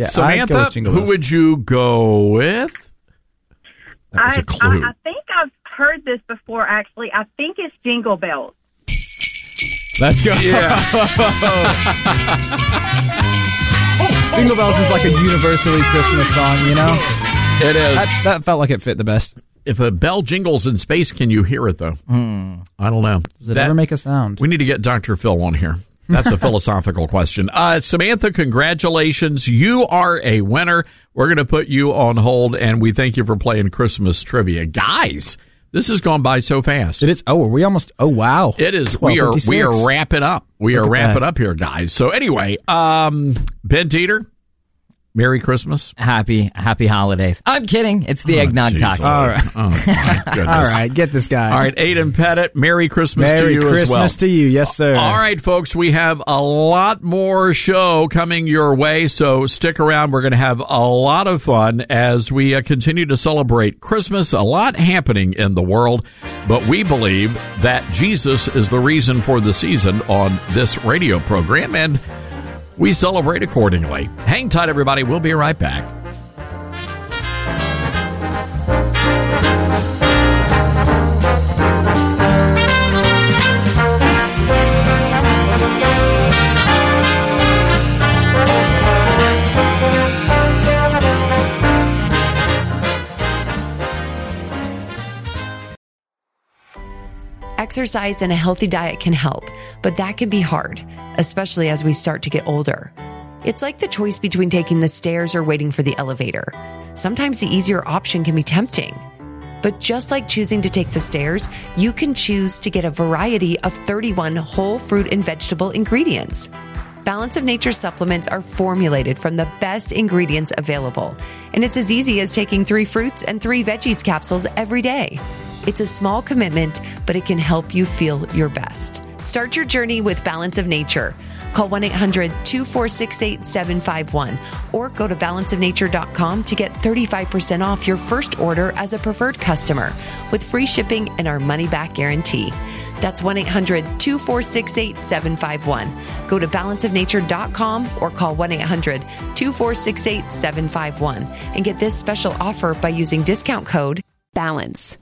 Samantha, who would you go with? That was a clue. I think I've heard this before, actually. I think it's Jingle Bells. Let's go. Yeah. Jingle Bells is like a universally Christmas song, you know? It is. That felt like it fit the best. If a bell jingles in space, can you hear it, though? I don't know. Does it ever make a sound? We need to get Dr. Phil on here. That's a philosophical question. Samantha, congratulations. You are a winner. We're going to put you on hold, and we thank you for playing Christmas trivia. Guys, this has gone by so fast. It is. Oh, are we almost? Oh, wow. It is. We are wrapping up. We are wrapping up here, guys. So anyway, Ben Teeter, Merry Christmas. Happy holidays. I'm kidding. It's the eggnog taco. All right. Oh, my goodness. All right. Get this guy. All right. Aiden Pettit, Merry Christmas to you Merry Christmas as well. to you. Yes, sir. All right, folks. We have a lot more show coming your way, so stick around. We're going to have a lot of fun as we continue to celebrate Christmas. A lot happening in the world, but we believe that Jesus is the reason for the season on this radio program, and we celebrate accordingly. Hang tight, everybody. We'll be right back. Exercise and a healthy diet can help, but that can be hard, especially as we start to get older. It's like the choice between taking the stairs or waiting for the elevator. Sometimes the easier option can be tempting. But just like choosing to take the stairs, you can choose to get a variety of 31 whole fruit and vegetable ingredients. Balance of Nature supplements are formulated from the best ingredients available, and it's as easy as taking 3 fruits and 3 veggies capsules every day. It's a small commitment, but it can help you feel your best. Start your journey with Balance of Nature. Call 1-800-246-8751 or go to balanceofnature.com to get 35% off your first order as a preferred customer with free shipping and our money-back guarantee. That's 1-800-246-8751. Go to balanceofnature.com or call 1-800-246-8751 and get this special offer by using discount code BALANCE.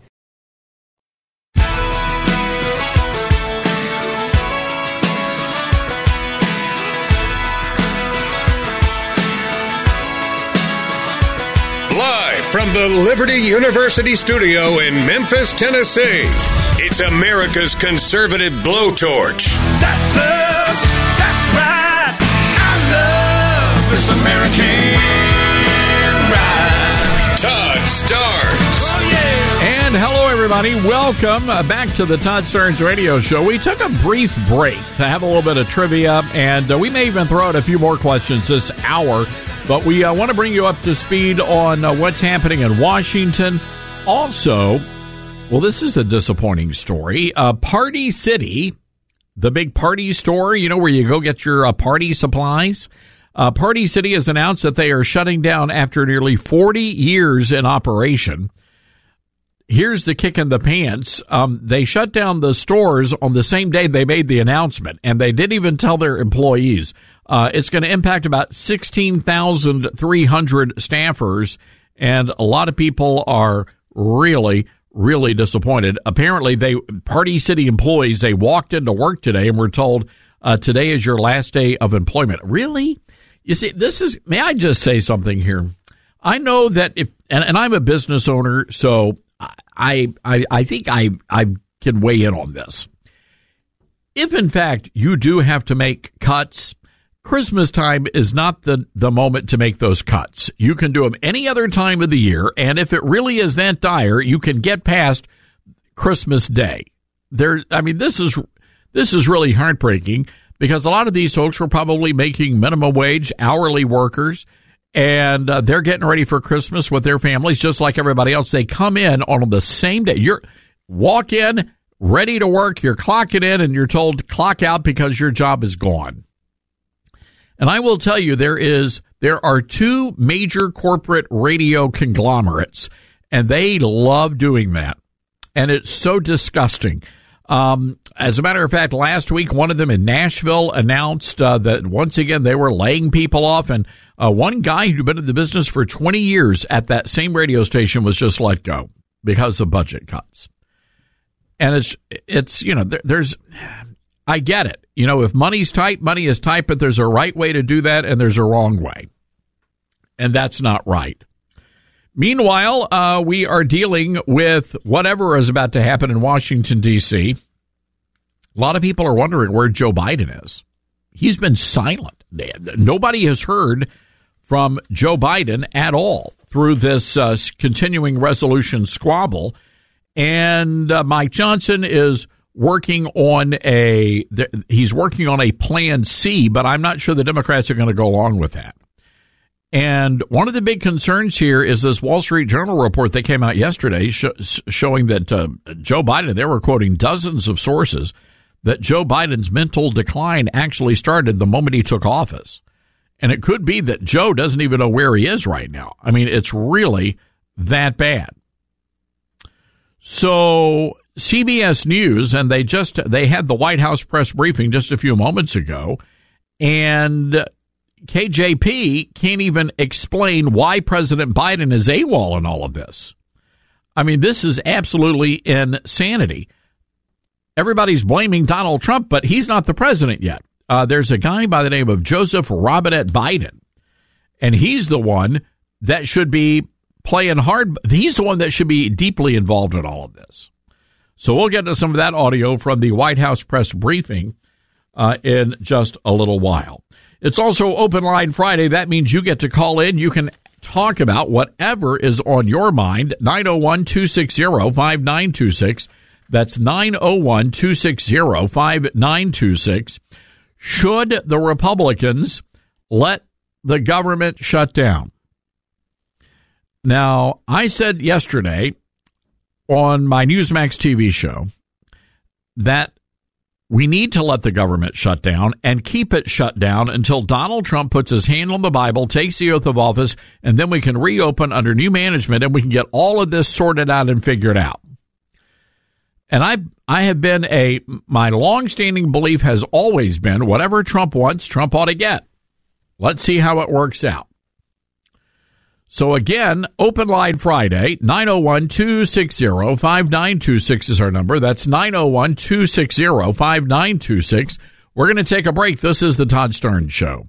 Live from the Liberty University studio in Memphis, Tennessee, it's America's conservative blowtorch. That's us. That's right. I love this American ride. Todd Starnes. Oh, yeah. And hello, everybody. Welcome back to the Todd Starnes Radio Show. We took a brief break to have a little bit of trivia, and we may even throw out a few more questions this hour. But we want to bring you up to speed on what's happening in Washington. Also, well, this is a disappointing story. Party City, the big party store, you know, where you go get your party supplies. Party City has announced that they are shutting down after nearly 40 years in operation. Here's the kick in the pants. They shut down the stores on the same day they made the announcement, and they didn't even tell their employees. It's going to impact about 16,300 staffers, and a lot of people are really, really disappointed. Apparently, Party City employees, they walked into work today and were told, today is your last day of employment. Really? You see, may I just say something here? I know that and I'm a business owner, so I think I can weigh in on this. If, in fact, you do have to make cuts, Christmas time is not the moment to make those cuts. You can do them any other time of the year, and if it really is that dire, you can get past Christmas Day. This is really heartbreaking because a lot of these folks were probably making minimum wage hourly workers, and they're getting ready for Christmas with their families just like everybody else. They come in on the same day. You walk in, ready to work, you're clocking in, and you're told to clock out because your job is gone. And I will tell you, there are 2 major corporate radio conglomerates, and they love doing that. And it's so disgusting. As a matter of fact, last week, one of them in Nashville announced that once again they were laying people off. And one guy who'd been in the business for 20 years at that same radio station was just let go because of budget cuts. And it's there's, I get it. If money's tight, money is tight, but there's a right way to do that and there's a wrong way. And that's not right. Meanwhile, we are dealing with whatever is about to happen in Washington, D.C. A lot of people are wondering where Joe Biden is. He's been silent. Nobody has heard from Joe Biden at all through this continuing resolution squabble. And Mike Johnson is working on a plan C, but I'm not sure the Democrats are going to go along with that. And one of the big concerns here is this Wall Street Journal report that came out yesterday showing that Joe Biden, they were quoting dozens of sources, that Joe Biden's mental decline actually started the moment he took office. And it could be that Joe doesn't even know where he is right now. I mean, it's really that bad. So CBS News, and they had the White House press briefing just a few moments ago, and KJP can't even explain why President Biden is AWOL in all of this. I mean, this is absolutely insanity. Everybody's blaming Donald Trump, but he's not the president yet. There's a guy by the name of Joseph Robinette Biden, and he's the one that should be playing hard. He's the one that should be deeply involved in all of this. So we'll get to some of that audio from the White House press briefing in just a little while. It's also Open Line Friday. That means you get to call in. You can talk about whatever is on your mind. 901-260-5926. That's 901-260-5926. Should the Republicans let the government shut down? Now, I said yesterday on my Newsmax TV show that we need to let the government shut down and keep it shut down until Donald Trump puts his hand on the Bible, takes the oath of office, and then we can reopen under new management and we can get all of this sorted out and figured out. And I have been my longstanding belief has always been whatever Trump wants, Trump ought to get. Let's see how it works out. So again, Open Line Friday, 901-260-5926 is our number. That's 901-260-5926. We're going to take a break. This is the Todd Starnes Show.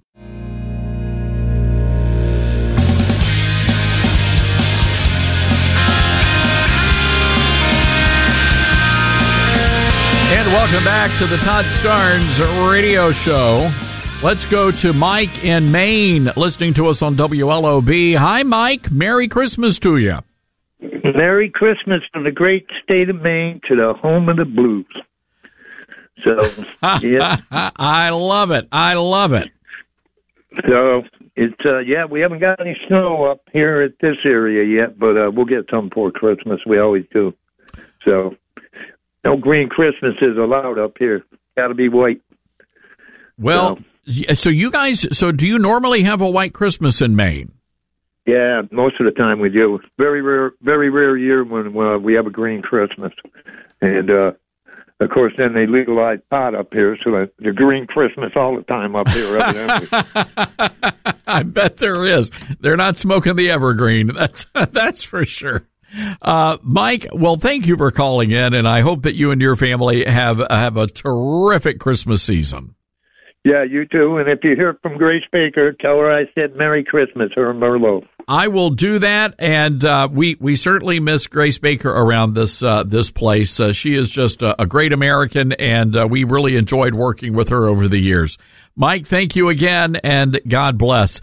And welcome back to the Todd Starnes Radio Show. Let's go to Mike in Maine, listening to us on WLOB. Hi, Mike. Merry Christmas to you. Merry Christmas from the great state of Maine to the home of the blues. So, yeah. I love it. I love it. So, it's, we haven't got any snow up here at this area yet, but we'll get some for Christmas. We always do. So, no green Christmas is allowed up here. Got to be white. Well, so you guys, do you normally have a white Christmas in Maine? Yeah, most of the time we do. Very rare year when we have a green Christmas. And, of course, then they legalize pot up here, so the green Christmas all the time up here, evidently. I bet there is. They're not smoking the evergreen. That's for sure. Mike, well, thank you for calling in, and I hope that you and your family have a terrific Christmas season. Yeah, you too. And if you hear from Grace Baker, tell her I said Merry Christmas, her and Merlot. I will do that, and we certainly miss Grace Baker around this place. She is just a great American, and we really enjoyed working with her over the years. Mike, thank you again, and God bless.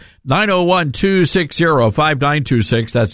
901-260-5926. That's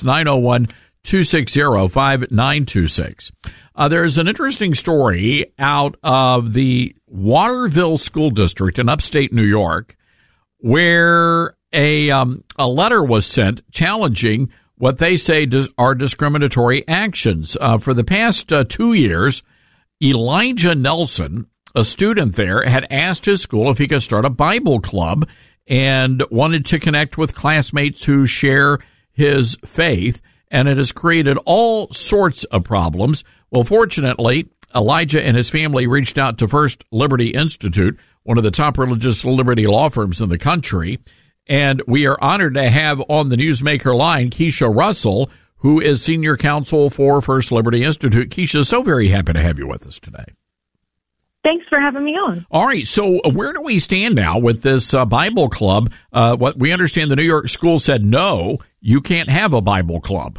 901-260-5926. There's an interesting story out of the Waterville School District in upstate New York, where a letter was sent challenging what they say are discriminatory actions. For the past 2 years, Elijah Nelson, a student there, had asked his school if he could start a Bible club and wanted to connect with classmates who share his faith, and it has created all sorts of problems. Well, fortunately, Elijah and his family reached out to First Liberty Institute, one of the top religious liberty law firms in the country, and we are honored to have on the Newsmaker line Keisha Russell, who is Senior Counsel for First Liberty Institute. Keisha, so very happy to have you with us today. Thanks for having me on. All right, so where do we stand now with this Bible club? What we understand, the New York school said, no, you can't have a Bible club.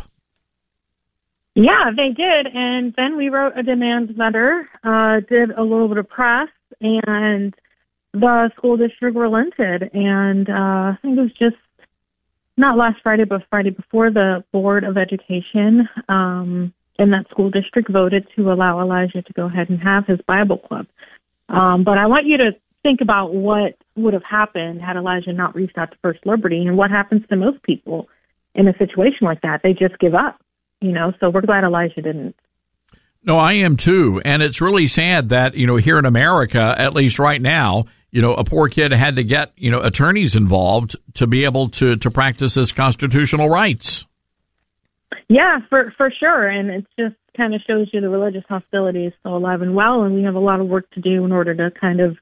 Yeah, they did, and then we wrote a demand letter, did a little bit of press, and the school district relented, and I think it was just not last Friday, but Friday before, the Board of Education in that school district voted to allow Elijah to go ahead and have his Bible club. But I want you to think about what would have happened had Elijah not reached out to First Liberty, and what happens to most people in a situation like that. They just give up, so we're glad Elijah didn't. No, I am too. And it's really sad that, here in America, at least right now, a poor kid had to get, attorneys involved to be able to practice his constitutional rights. Yeah, for sure. And it just kind of shows you the religious hostility is still alive and well. And we have a lot of work to do in order to kind of,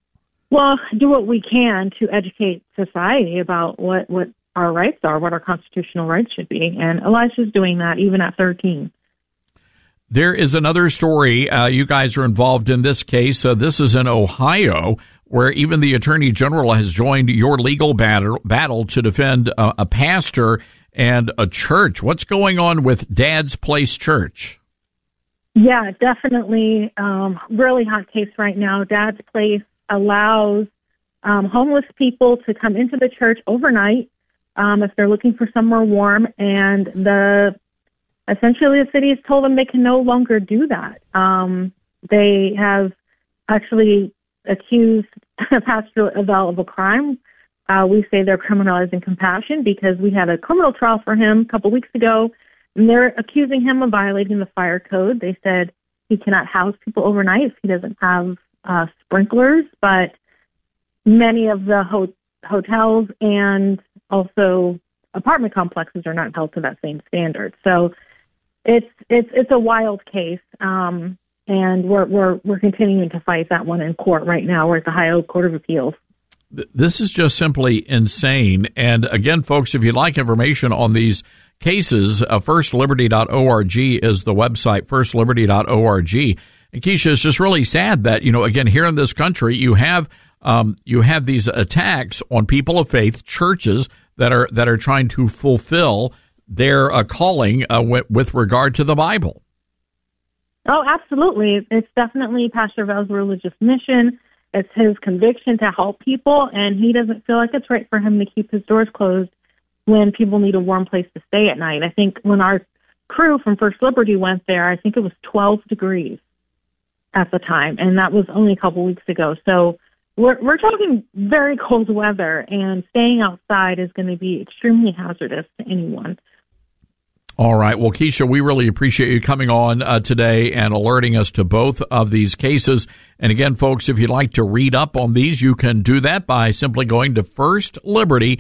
do what we can to educate society about what our rights are, what our constitutional rights should be. And Elijah's doing that even at 13. There is another story. You guys are involved in this case. This is in Ohio, where even the Attorney General has joined your legal battle to defend a pastor and a church. What's going on with Dad's Place Church? Yeah, definitely. Really hot case right now. Dad's Place allows homeless people to come into the church overnight if they're looking for somewhere warm, and essentially the city has told them they can no longer do that. They have actually accused Pastor Avell of a crime. We say they're criminalizing compassion because we had a criminal trial for him a couple weeks ago, and they're accusing him of violating the fire code. They said he cannot house people overnight if he doesn't have sprinklers, but many of the hotels and also apartment complexes are not held to that same standard. So it's a wild case, and we're continuing to fight that one in court right now. We're at the Ohio Court of Appeals. This is just simply insane. And again, folks, if you'd like information on these cases, firstliberty.org is the website, firstliberty.org. And Keisha, it's just really sad that, again, here in this country, you have these attacks on people of faith, churches that are trying to fulfill their calling with regard to the Bible. Oh, absolutely. It's definitely Pastor Avell's religious mission. It's his conviction to help people, and he doesn't feel like it's right for him to keep his doors closed when people need a warm place to stay at night. I think when our crew from First Liberty went there, I think it was 12 degrees at the time, and that was only a couple weeks ago. So we're talking very cold weather, and staying outside is going to be extremely hazardous to anyone. All right. Well, Keisha, we really appreciate you coming on today and alerting us to both of these cases. And again, folks, if you'd like to read up on these, you can do that by simply going to firstliberty.org.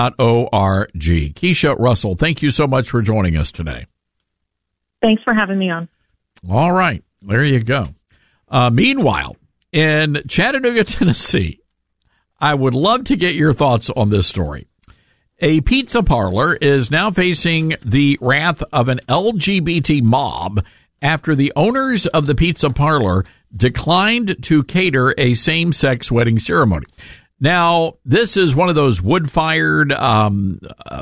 Keisha Russell, thank you so much for joining us today. Thanks for having me on. All right. There you go. Meanwhile, in Chattanooga, Tennessee, I would love to get your thoughts on this story. A pizza parlor is now facing the wrath of an LGBT mob after the owners of the pizza parlor declined to cater a same-sex wedding ceremony. Now, this is one of those wood-fired, one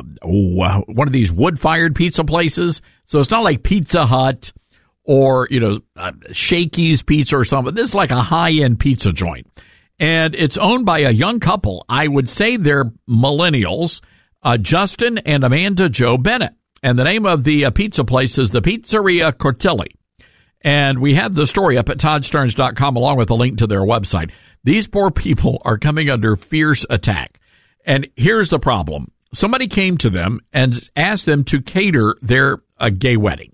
of these wood-fired pizza places. So it's not like Pizza Hut or, Shakey's Pizza or something. This is like a high-end pizza joint. And it's owned by a young couple. I would say they're millennials. Justin and Amanda Jo Bennett. And the name of the pizza place is the Pizzeria Cortelli. And we have the story up at toddsterns.com along with a link to their website. These poor people are coming under fierce attack. And here's the problem. Somebody came to them and asked them to cater their gay wedding.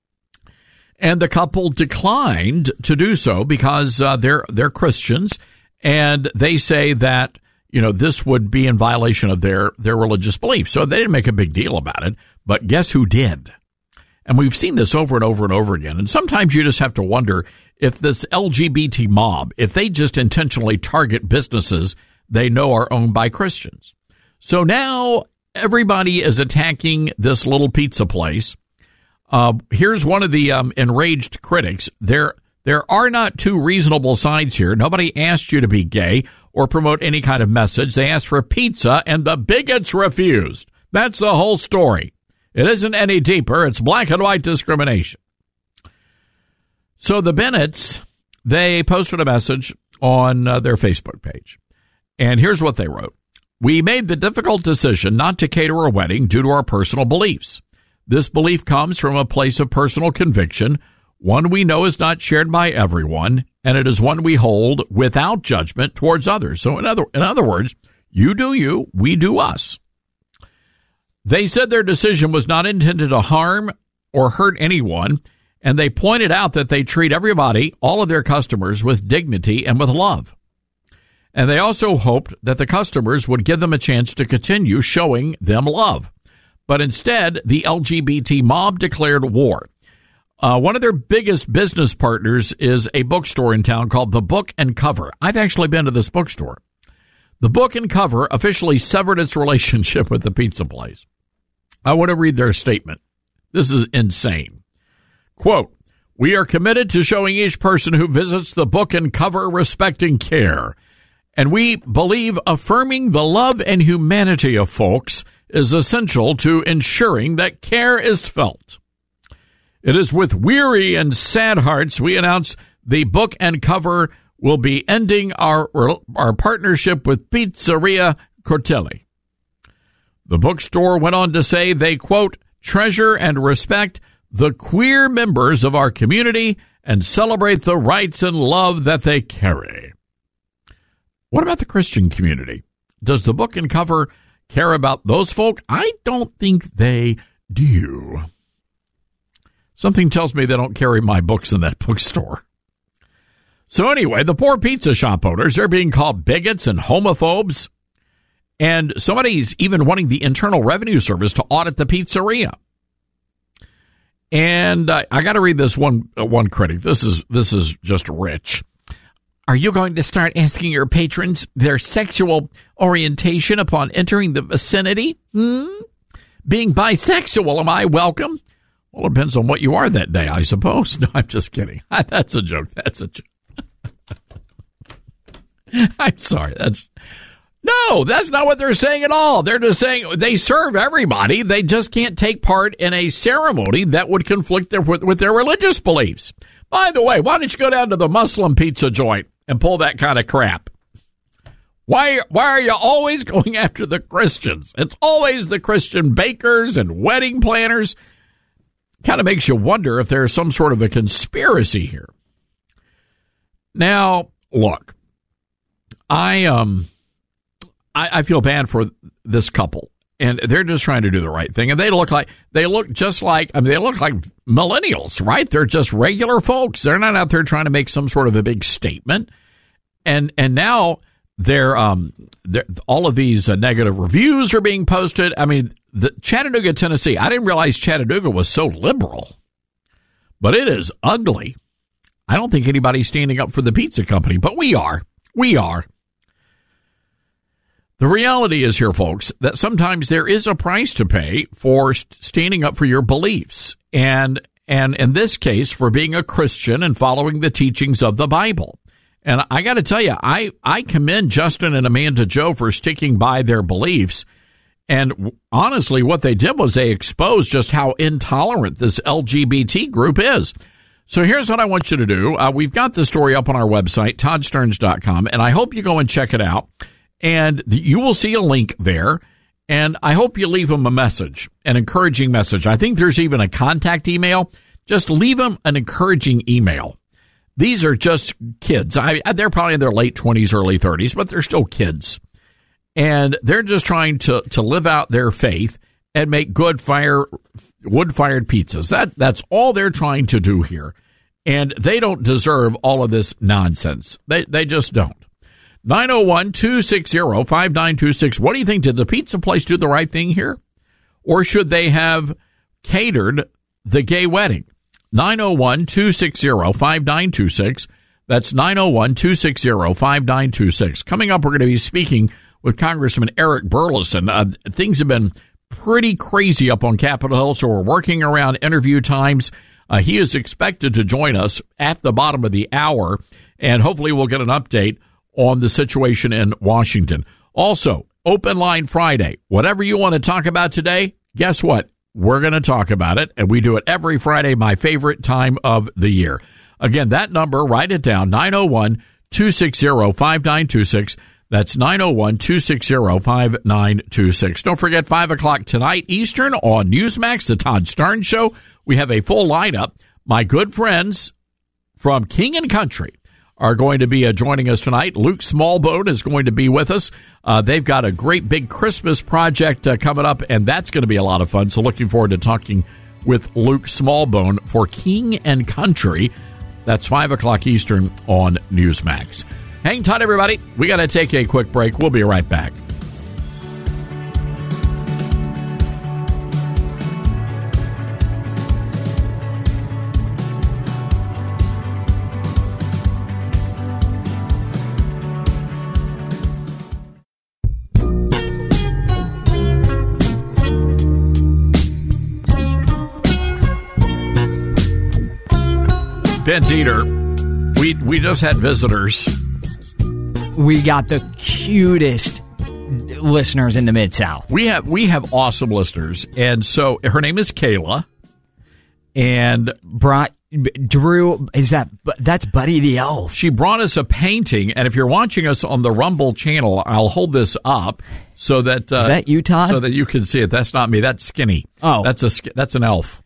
And the couple declined to do so because they're Christians. And they say that this would be in violation of their religious beliefs. So they didn't make a big deal about it. But guess who did? And we've seen this over and over and over again. And sometimes you just have to wonder if this LGBT mob, if they just intentionally target businesses they know are owned by Christians. So now everybody is attacking this little pizza place. Here's one of the enraged critics. There are not two reasonable sides here. Nobody asked you to be gay or promote any kind of message. They asked for pizza, and the bigots refused. That's the whole story. It isn't any deeper. It's black and white discrimination. So the Bennetts, they posted a message on their Facebook page. And here's what they wrote. We made the difficult decision not to cater a wedding due to our personal beliefs. This belief comes from a place of personal conviction, one we know is not shared by everyone, and it is one we hold without judgment towards others. So in other words, you do you, we do us. They said their decision was not intended to harm or hurt anyone, and they pointed out that they treat everybody, all of their customers, with dignity and with love. And they also hoped that the customers would give them a chance to continue showing them love. But instead, the LGBT mob declared war. One of their biggest business partners is a bookstore in town called The Book and Cover. I've actually been to this bookstore. The Book and Cover officially severed its relationship with the pizza place. I want to read their statement. This is insane. Quote, we are committed to showing each person who visits the Book and Cover respect and care. And we believe affirming the love and humanity of folks is essential to ensuring that care is felt. It is with weary and sad hearts we announce the Book and Cover will be ending our partnership with Pizzeria Cortelli. The bookstore went on to say they, quote, treasure and respect the queer members of our community and celebrate the rights and love that they carry. What about the Christian community? Does the Book and Cover care about those folk? I don't think they do. Something tells me they don't carry my books in that bookstore. So anyway, the poor pizza shop owners, they're being called bigots and homophobes. And somebody's even wanting the Internal Revenue Service to audit the pizzeria. And I got to read this one critic. This is just rich. Are you going to start asking your patrons their sexual orientation upon entering the vicinity? Being bisexual, am I welcome? Well, it depends on what you are that day, I suppose. No, I'm just kidding. That's a joke. That's a joke. I'm sorry. No, that's not what they're saying at all. They're just saying they serve everybody. They just can't take part in a ceremony that would conflict with their religious beliefs. By the way, why don't you go down to the Muslim pizza joint and pull that kind of crap? Why are you always going after the Christians? It's always the Christian bakers and wedding planners. Kind of makes you wonder if there's some sort of a conspiracy here. Now, look, I feel bad for this couple, and they're just trying to do the right thing. And they look like millennials, right? They're just regular folks. They're not out there trying to make some sort of a big statement. And now they're all of these negative reviews are being posted. I mean, Chattanooga, Tennessee. I didn't realize Chattanooga was so liberal, but it is ugly. I don't think anybody's standing up for the pizza company, but we are. We are. The reality is here, folks, that sometimes there is a price to pay for standing up for your beliefs. And in this case, for being a Christian and following the teachings of the Bible. And I got to tell you, I commend Justin and Amanda Joe for sticking by their beliefs. And honestly, what they did was they exposed just how intolerant this LGBT group is. So here's what I want you to do. We've got the story up on our website, toddsterns.com, and I hope you go and check it out. And you will see a link there, and I hope you leave them a message, an encouraging message. I think there's even a contact email. Just leave them an encouraging email. These are just kids. They're probably in their late 20s, early 30s, but they're still kids. And they're just trying to live out their faith and make wood-fired pizzas. That's all they're trying to do here. And they don't deserve all of this nonsense. They just don't. 901-260-5926. What do you think? Did the pizza place do the right thing here? Or should they have catered the gay wedding? 901-260-5926. That's 901-260-5926. Coming up, we're going to be speaking with Congressman Eric Burleson. Things have been pretty crazy up on Capitol Hill, so we're working around interview times. He is expected to join us at the bottom of the hour, and hopefully we'll get an update on the situation in Washington. Also, Open Line Friday. Whatever you want to talk about today, guess what? We're going to talk about it, and we do it every Friday, my favorite time of the year. Again, that number, write it down, 901-260-5926. That's 901-260-5926. Don't forget, 5 o'clock tonight Eastern on Newsmax, the Todd Starnes Show. We have a full lineup. My good friends from King and Country are going to be joining us tonight. Luke Smallbone is going to be with us. They've got a great big Christmas project coming up, and that's going to be a lot of fun. So looking forward to talking with Luke Smallbone for King and Country. That's 5 o'clock Eastern on Newsmax. Hang tight, everybody. We got to take a quick break. We'll be right back. Ben Dieter, we just had visitors. We got the cutest listeners in the Mid-South. We have awesome listeners, and so her name is Kayla, and Drew, that's Buddy the Elf. She brought us a painting, and if you're watching us on the Rumble channel, I'll hold this up so that is that you, Todd? So that you can see it. That's not me. That's Skinny. Oh, that's an elf.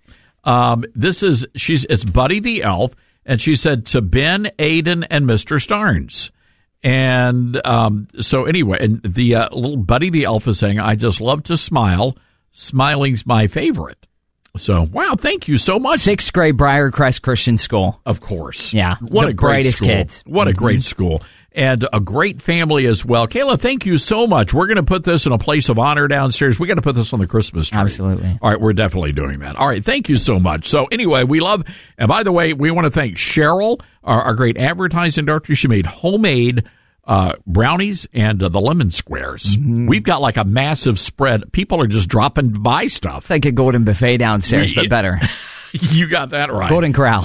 It's Buddy the Elf, and she said to Ben, Aiden, and Mr. Starnes. And so anyway, and the little Buddy the Elf is saying, I just love to smile. Smiling's my favorite. So, wow, thank you so much. 6th grade Briarcrest Christian School. Of course. Yeah. What a great greatest school. Kids. What a great school. And a great family as well. Kayla, thank you so much. We're going to put this in a place of honor downstairs. We got to put this on the Christmas tree. Absolutely. All right, we're definitely doing that. All right, thank you so much. So anyway, we love, and by the way, we want to thank Cheryl, our great advertising director. She made homemade brownies and the lemon squares. Mm-hmm. We've got like a massive spread. People are just dropping by stuff. It's like a Golden Buffet downstairs, but better. You got that right. Golden Corral.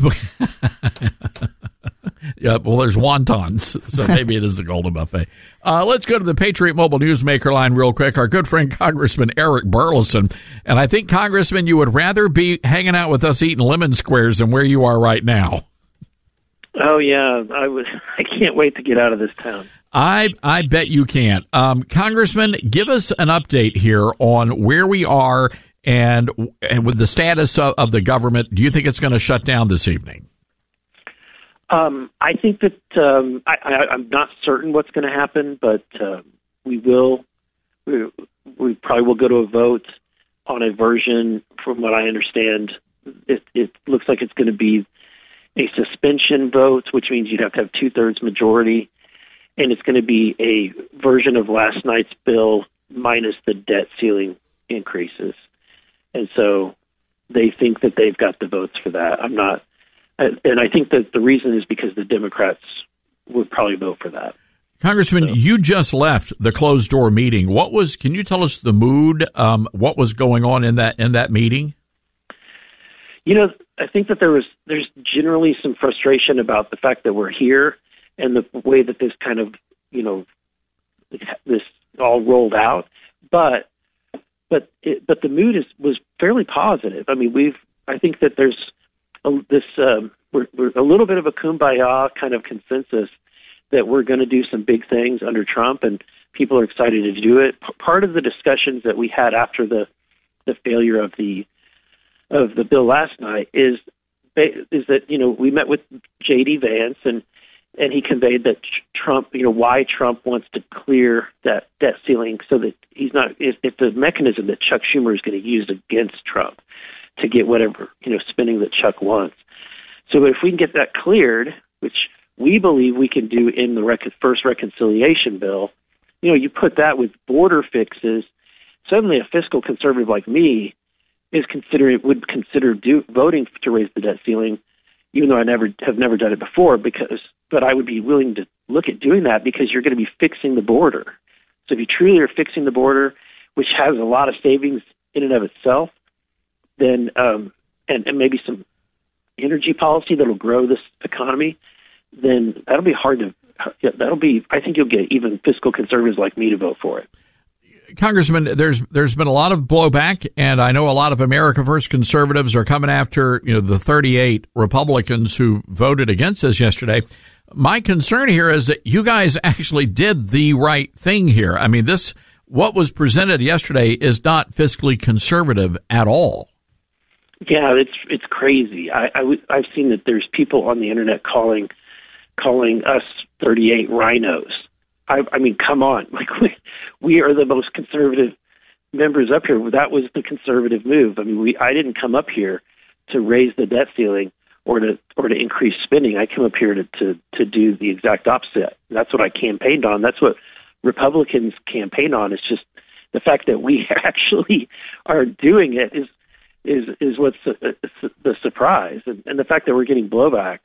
Yeah, well, there's wontons, so maybe it is the Golden Buffet. Let's go to the Patriot Mobile Newsmaker line real quick. Our good friend Congressman Eric Burleson. And I think, Congressman, you would rather be hanging out with us eating lemon squares than where you are right now. Oh, yeah. I can't wait to get out of this town. I bet you can't. Congressman, give us an update here on where we are and with the status of the government. Do you think it's going to shut down this evening? I think that I'm not certain what's going to happen, but we probably will go to a vote on a version. From what I understand, it looks like it's going to be a suspension vote, which means you'd have to have 2/3 majority, and it's going to be a version of last night's bill minus the debt ceiling increases. And so they think that they've got the votes for that. I'm not. And I think that the reason is because the Democrats would probably vote for that. Congressman, you just left the closed-door meeting. Can you tell us the mood? What was going on in that meeting? You know, I think that there's generally some frustration about the fact that we're here and the way that this kind of, this all rolled out. But the mood was fairly positive. I mean, I think that there's we're a little bit of a kumbaya kind of consensus that we're going to do some big things under Trump, and people are excited to do it. Part of the discussions that we had after the failure of the bill last night is that we met with J.D. Vance and he conveyed that Trump, why Trump wants to clear that debt ceiling so that it's a mechanism that Chuck Schumer is going to use against Trump to get whatever, spending that Chuck wants. So if we can get that cleared, which we believe we can do in the first reconciliation bill, you put that with border fixes, suddenly a fiscal conservative like me would consider voting to raise the debt ceiling, even though I have never done it before, but I would be willing to look at doing that because you're going to be fixing the border. So if you truly are fixing the border, which has a lot of savings in and of itself, then and maybe some energy policy that'll grow this economy, then that'll be hard to. I think you'll get even fiscal conservatives like me to vote for it. Congressman, there's been a lot of blowback, and I know a lot of America First conservatives are coming after the 38 Republicans who voted against this yesterday. My concern here is that you guys actually did the right thing here. I mean, what was presented yesterday is not fiscally conservative at all. Yeah, it's crazy. I've seen that there's people on the internet calling us 38 rhinos. I mean, come on. Like, we are the most conservative members up here. That was the conservative move. I mean, I didn't come up here to raise the debt ceiling or to increase spending. I came up here to do the exact opposite. That's what I campaigned on. That's what Republicans campaign on. It's just the fact that we actually are doing it is what's the surprise, and the fact that we're getting blowback.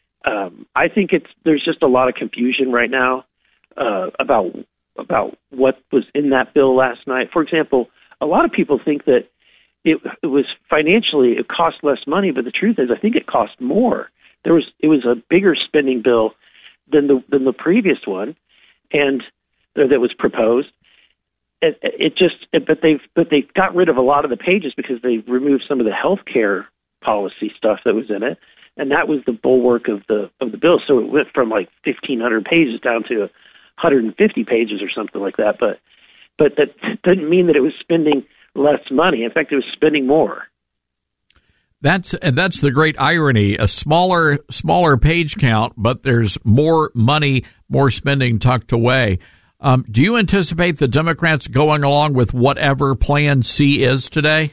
I think there's just a lot of confusion right now about what was in that bill last night. For example, a lot of people think that it was financially, it cost less money, but the truth is I think it cost more. It was a bigger spending bill than the previous one, and that was proposed. But they got rid of a lot of the pages because they removed some of the healthcare policy stuff that was in it, and that was the bulwark of the bill. So it went from like 1,500 pages down to 150 pages or something like that. But that doesn't mean that it was spending less money. In fact, it was spending more. That's the great irony. A smaller page count, but there's more money, more spending tucked away. Do you anticipate the Democrats going along with whatever Plan C is today?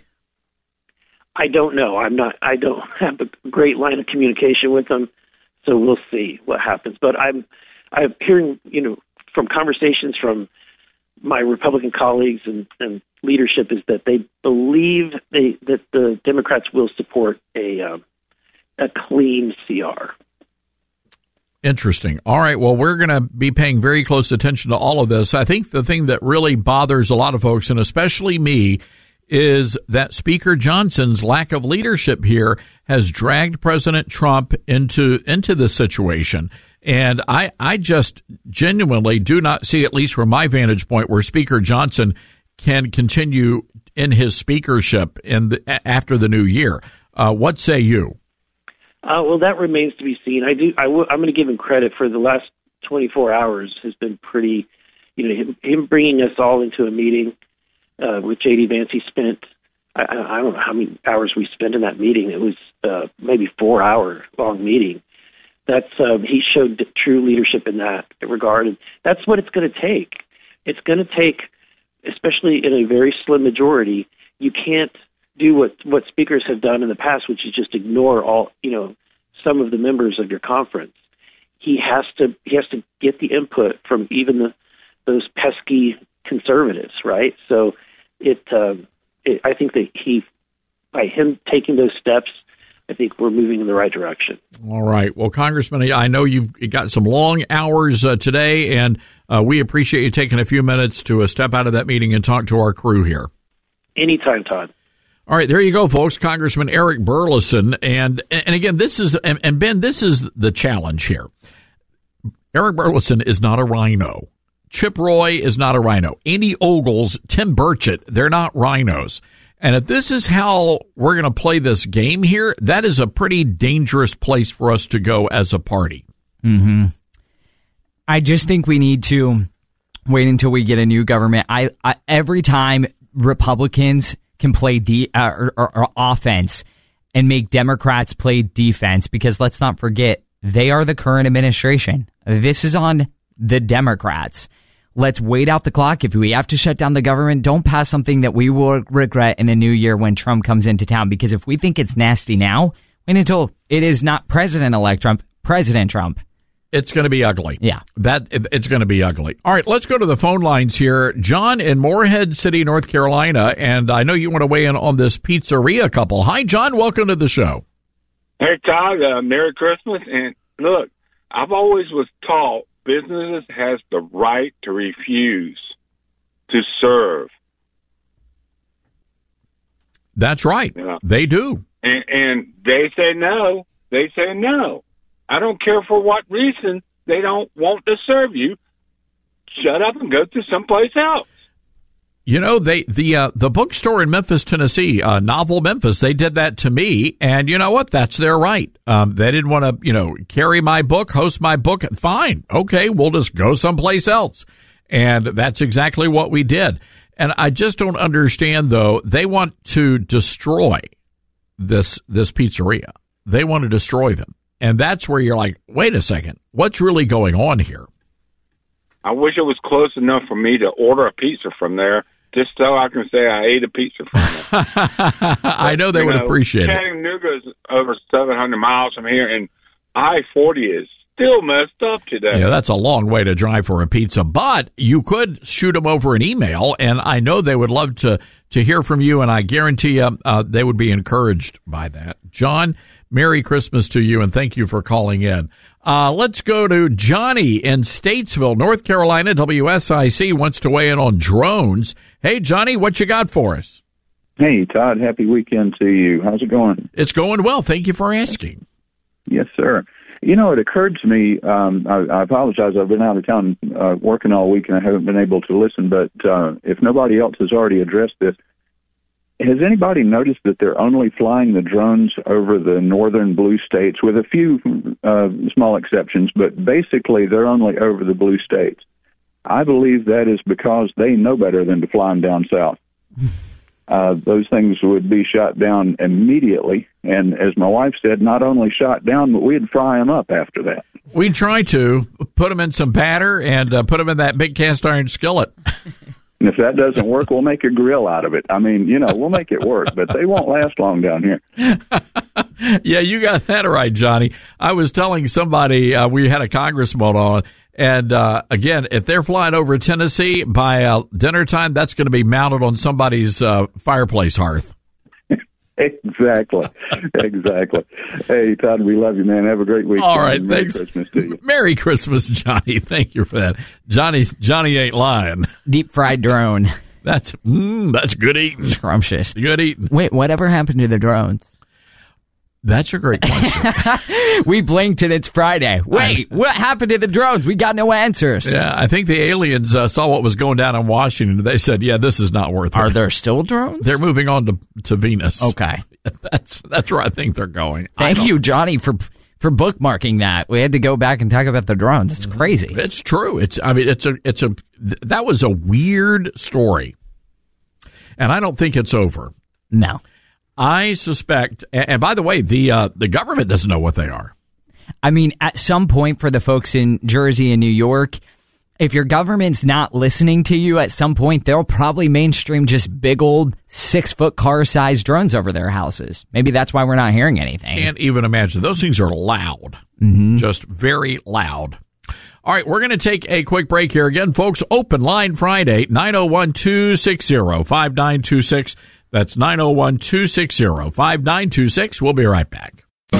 I don't know. I don't have a great line of communication with them, so we'll see what happens. But I'm hearing, from conversations from my Republican colleagues and leadership is that they believe that the Democrats will support a clean CR. Interesting. All right. Well, we're going to be paying very close attention to all of this. I think the thing that really bothers a lot of folks, and especially me, is that Speaker Johnson's lack of leadership here has dragged President Trump into the situation. And I just genuinely do not see, at least from my vantage point, where Speaker Johnson can continue in his speakership after the new year. What say you? Well, that remains to be seen. I'm going to give him credit for the last 24 hours has been pretty, him bringing us all into a meeting with J.D. Vance. He spent, I don't know how many hours we spent in that meeting. It was maybe 4-hour long meeting. He showed true leadership in that regard, and that's what it's going to take. It's going to take, especially in a very slim majority. You can't do what speakers have done in the past, which is just ignore all, some of the members of your conference. He has to get the input from even those pesky conservatives, right? So I think that by him taking those steps, I think we're moving in the right direction. All right. Well, Congressman, I know you've got some long hours today, and we appreciate you taking a few minutes to step out of that meeting and talk to our crew here. Anytime, Todd. All right, there you go, folks. Congressman Eric Burlison, and again, this is Ben. This is the challenge here. Eric Burlison is not a rhino. Chip Roy is not a rhino. Andy Ogles, Tim Burchett, they're not rhinos. And if this is how we're going to play this game here, that is a pretty dangerous place for us to go as a party. Mm-hmm. I just think we need to wait until we get a new government. I every time Republicans can play or offense and make Democrats play defense, because let's not forget, they are the current administration. This is on the Democrats. Let's wait out the clock. If we have to shut down the government, don't pass something that we will regret in the new year when Trump comes into town. Because if we think it's nasty now, wait until it is not President-elect Trump, President Trump. It's going to be ugly. Yeah. It's going to be ugly. All right, let's go to the phone lines here. John in Morehead City, North Carolina, and I know you want to weigh in on this pizzeria couple. Hi, John. Welcome to the show. Hey, Todd. Merry Christmas. And look, I've always was taught businesses has the right to refuse to serve That's right. They do. And they say no. They say no. I don't care for what reason. They don't want to serve you. Shut up and go to someplace else. You know, the bookstore in Memphis, Tennessee, Novel Memphis, they did that to me, and you know what? That's their right. They didn't want to, carry my book, host my book. Fine. Okay, we'll just go someplace else. And that's exactly what we did. And I just don't understand, though. They want to destroy this pizzeria. They want to destroy them. And that's where you're like, wait a second, what's really going on here? I wish it was close enough for me to order a pizza from there, just so I can say I ate a pizza from there. I know they would appreciate it. Chattanooga is over 700 miles from here, and I-40 is still messed up today. Yeah, that's a long way to drive for a pizza, but you could shoot them over an email, and I know they would love to hear from you, and I guarantee you they would be encouraged by that. John, Merry Christmas to you, and thank you for calling in. Let's go to Johnny in Statesville, North Carolina. WSIC wants to weigh in on drones. Hey, Johnny, what you got for us? Hey, Todd, happy weekend to you. How's it going? It's going well. Thank you for asking. Yes, sir. It occurred to me, I apologize, I've been out of town working all week and I haven't been able to listen, but if nobody else has already addressed this, has anybody noticed that they're only flying the drones over the northern blue states, with a few small exceptions, but basically they're only over the blue states? I believe that is because they know better than to fly them down south. Those things would be shot down immediately, and as my wife said, not only shot down, but we'd fry them up after that. We'd try to put them in some batter and put them in that big cast iron skillet. And if that doesn't work, we'll make a grill out of it. I mean, we'll make it work, but they won't last long down here. Yeah, you got that right, Johnny. I was telling somebody, we had a congressman on, and again, if they're flying over Tennessee by dinner time, that's going to be mounted on somebody's fireplace hearth. Exactly. Hey, Todd, we love you, man. Have a great week. All right, Merry thanks. Christmas to you. Merry Christmas, Johnny. Thank you for that. Johnny ain't lying. Deep fried drone. That's good eating. Scrumptious. Good eating. Wait, whatever happened to the drones? That's a great question. We blinked and it's Friday. Wait, what happened to the drones? We got no answers. Yeah, I think the aliens saw what was going down in Washington. They said, yeah, this is not worth it. Are there still drones? They're moving on to Venus. Okay. That's where I think they're going. Thank you, Johnny, for bookmarking that. We had to go back and talk about the drones. It's crazy. It's true. That was a weird story. And I don't think it's over. No. I suspect, and by the way, the government doesn't know what they are. I mean, at some point for the folks in Jersey and New York, if your government's not listening to you, at some point they'll probably mainstream just big old 6-foot car-sized drones over their houses. Maybe that's why we're not hearing anything. Can't even imagine. Those things are loud, just very loud. All right, we're going to take a quick break here. Again, folks, Open Line Friday, 901-260-5926. That's 901-260-5926. We'll be right back.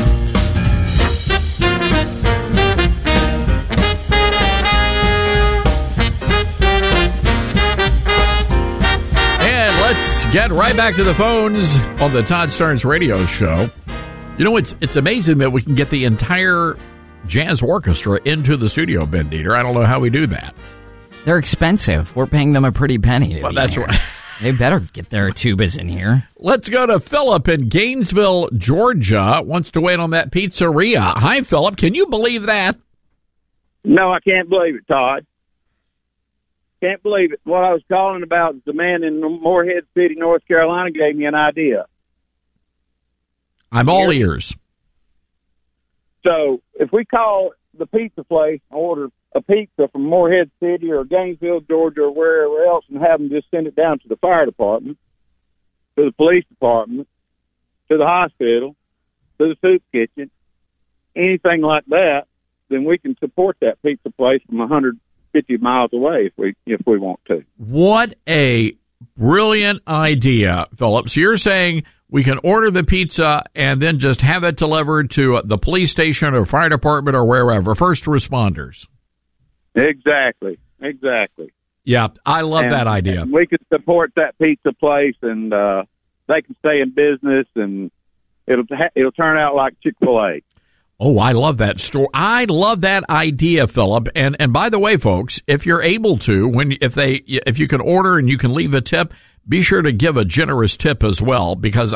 And let's get right back to the phones on the Todd Starnes radio show. It's amazing that we can get the entire jazz orchestra into the studio, Ben Dieter. I don't know how we do that. They're expensive. We're paying them a pretty penny. Well, that's right. They better get their tubas in here. Let's go to Philip in Gainesville, Georgia. Wants to wait on that pizzeria. Hi, Philip. Can you believe that? No, I can't believe it, Todd. Can't believe it. What I was calling about is the man in Morehead City, North Carolina, gave me an idea. I'm all ears. So if we call the pizza place, order a pizza from Morehead City or Gainesville, Georgia, or wherever else, and have them just send it down to the fire department, to the police department, to the hospital, to the soup kitchen, anything like that, then we can support that pizza place from 150 miles away if we want to. What a brilliant idea, Philip. So you're saying we can order the pizza and then just have it delivered to the police station or fire department or wherever, first responders. Exactly. Yeah, I love that idea. And we could support that pizza place and they can stay in business, and it'll turn out like Chick-fil-A. Oh, I love that story. I love that idea, Philip. And by the way, folks, if you're able to, if you can order and you can leave a tip, be sure to give a generous tip as well, because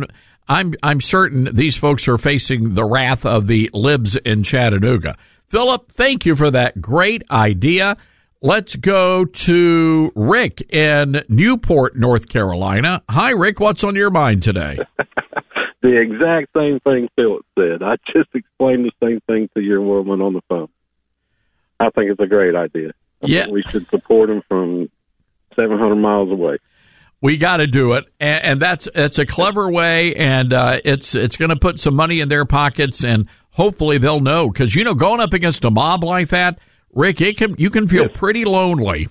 I'm certain these folks are facing the wrath of the libs in Chattanooga. Philip, thank you for that great idea. Let's go to Rick in Newport, North Carolina. Hi, Rick. What's on your mind today? The exact same thing Philip said. I just explained the same thing to your woman on the phone. I think it's a great idea. Yeah. We should support them from 700 miles away. We got to do it, and that's a clever way, and it's going to put some money in their pockets, and hopefully they'll know, because going up against a mob like that, Rick, you can feel pretty lonely.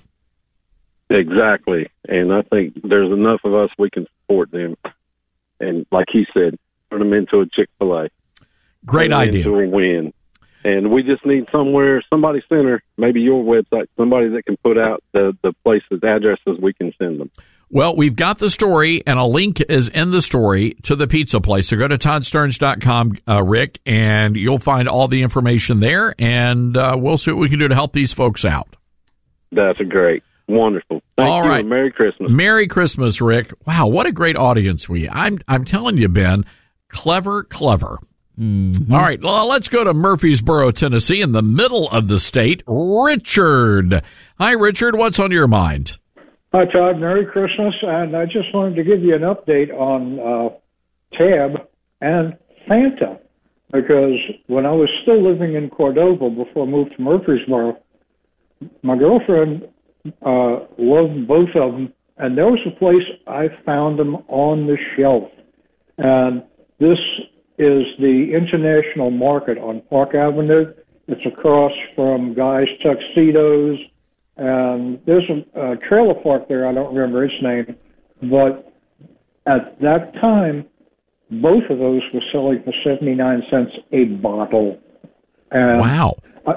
Exactly, and I think there's enough of us we can support them, and like he said, turn them into a Chick-fil-A. Great idea. Into a win. And we just need somebody center, maybe your website, somebody that can put out the places, addresses we can send them. Well, we've got the story, and a link is in the story to the pizza place. So go to toddsterns.com, Rick, and you'll find all the information there, and we'll see what we can do to help these folks out. That's great. Wonderful. Thank you. Right. Merry Christmas. Merry Christmas, Rick. Wow, what a great audience I'm telling you, Ben, clever. Mm-hmm. All right, well, let's go to Murfreesboro, Tennessee, in the middle of the state. Richard. Hi, Richard. What's on your mind? Hi, Todd. Merry Christmas. And I just wanted to give you an update on Tab and Fanta, because when I was still living in Cordova before I moved to Murfreesboro, my girlfriend loved both of them, and there was a place I found them on the shelf. And this is the International Market on Park Avenue. It's across from Guy's Tuxedos, and there's a trailer park there. I don't remember its name, but at that time, both of those were selling for 79 cents a bottle. And wow!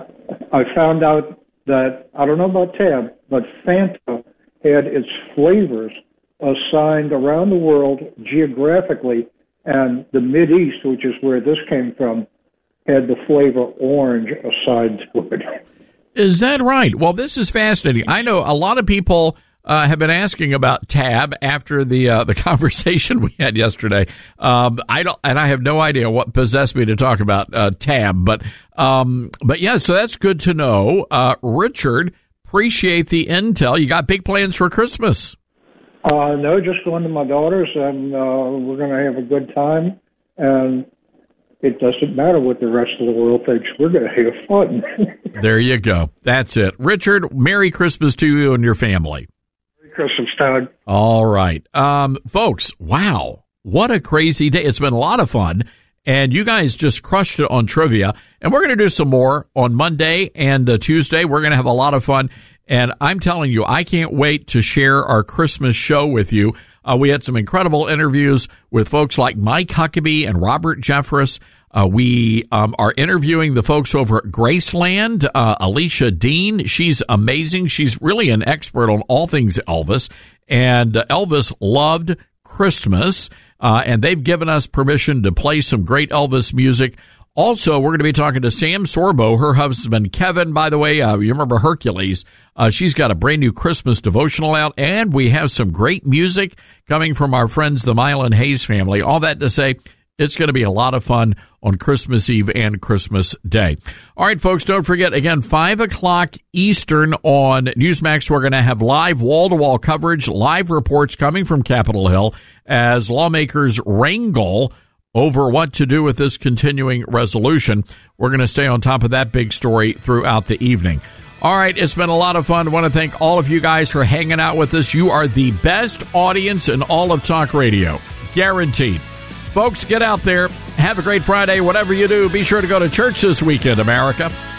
I found out that, I don't know about Tab, but Fanta had its flavors assigned around the world geographically, and the Mideast, which is where this came from, had the flavor orange assigned to it. Is that right? Well, this is fascinating. I know a lot of people have been asking about Tab after the conversation we had yesterday. I have no idea what possessed me to talk about Tab, but yeah, so that's good to know. Richard, appreciate the intel. You got big plans for Christmas? No, just going to my daughter's, and we're going to have a good time, and it doesn't matter what the rest of the world thinks. We're going to have fun. There you go. That's it. Richard, Merry Christmas to you and your family. Merry Christmas, Todd. All right. Folks, wow. What a crazy day. It's been a lot of fun, and you guys just crushed it on trivia, and we're going to do some more on Monday and Tuesday. We're going to have a lot of fun. And I'm telling you, I can't wait to share our Christmas show with you. We had some incredible interviews with folks like Mike Huckabee and Robert Jeffress. We are interviewing the folks over at Graceland, Alicia Dean. She's amazing. She's really an expert on all things Elvis. And Elvis loved Christmas, and they've given us permission to play some great Elvis music. Also, we're going to be talking to Sam Sorbo, her husband Kevin, by the way. You remember Hercules. She's got a brand new Christmas devotional out, and we have some great music coming from our friends, the Mylan Hayes family. All that to say, it's going to be a lot of fun on Christmas Eve and Christmas Day. All right, folks, don't forget, again, 5 o'clock Eastern on Newsmax, we're going to have live wall-to-wall coverage, live reports coming from Capitol Hill as lawmakers wrangle over what to do with this continuing resolution. We're going to stay on top of that big story throughout the evening. All right, it's been a lot of fun. I want to thank all of you guys for hanging out with us. You are the best audience in all of talk radio. Guaranteed. Folks, get out there. Have a great Friday. Whatever you do, be sure to go to church this weekend, America.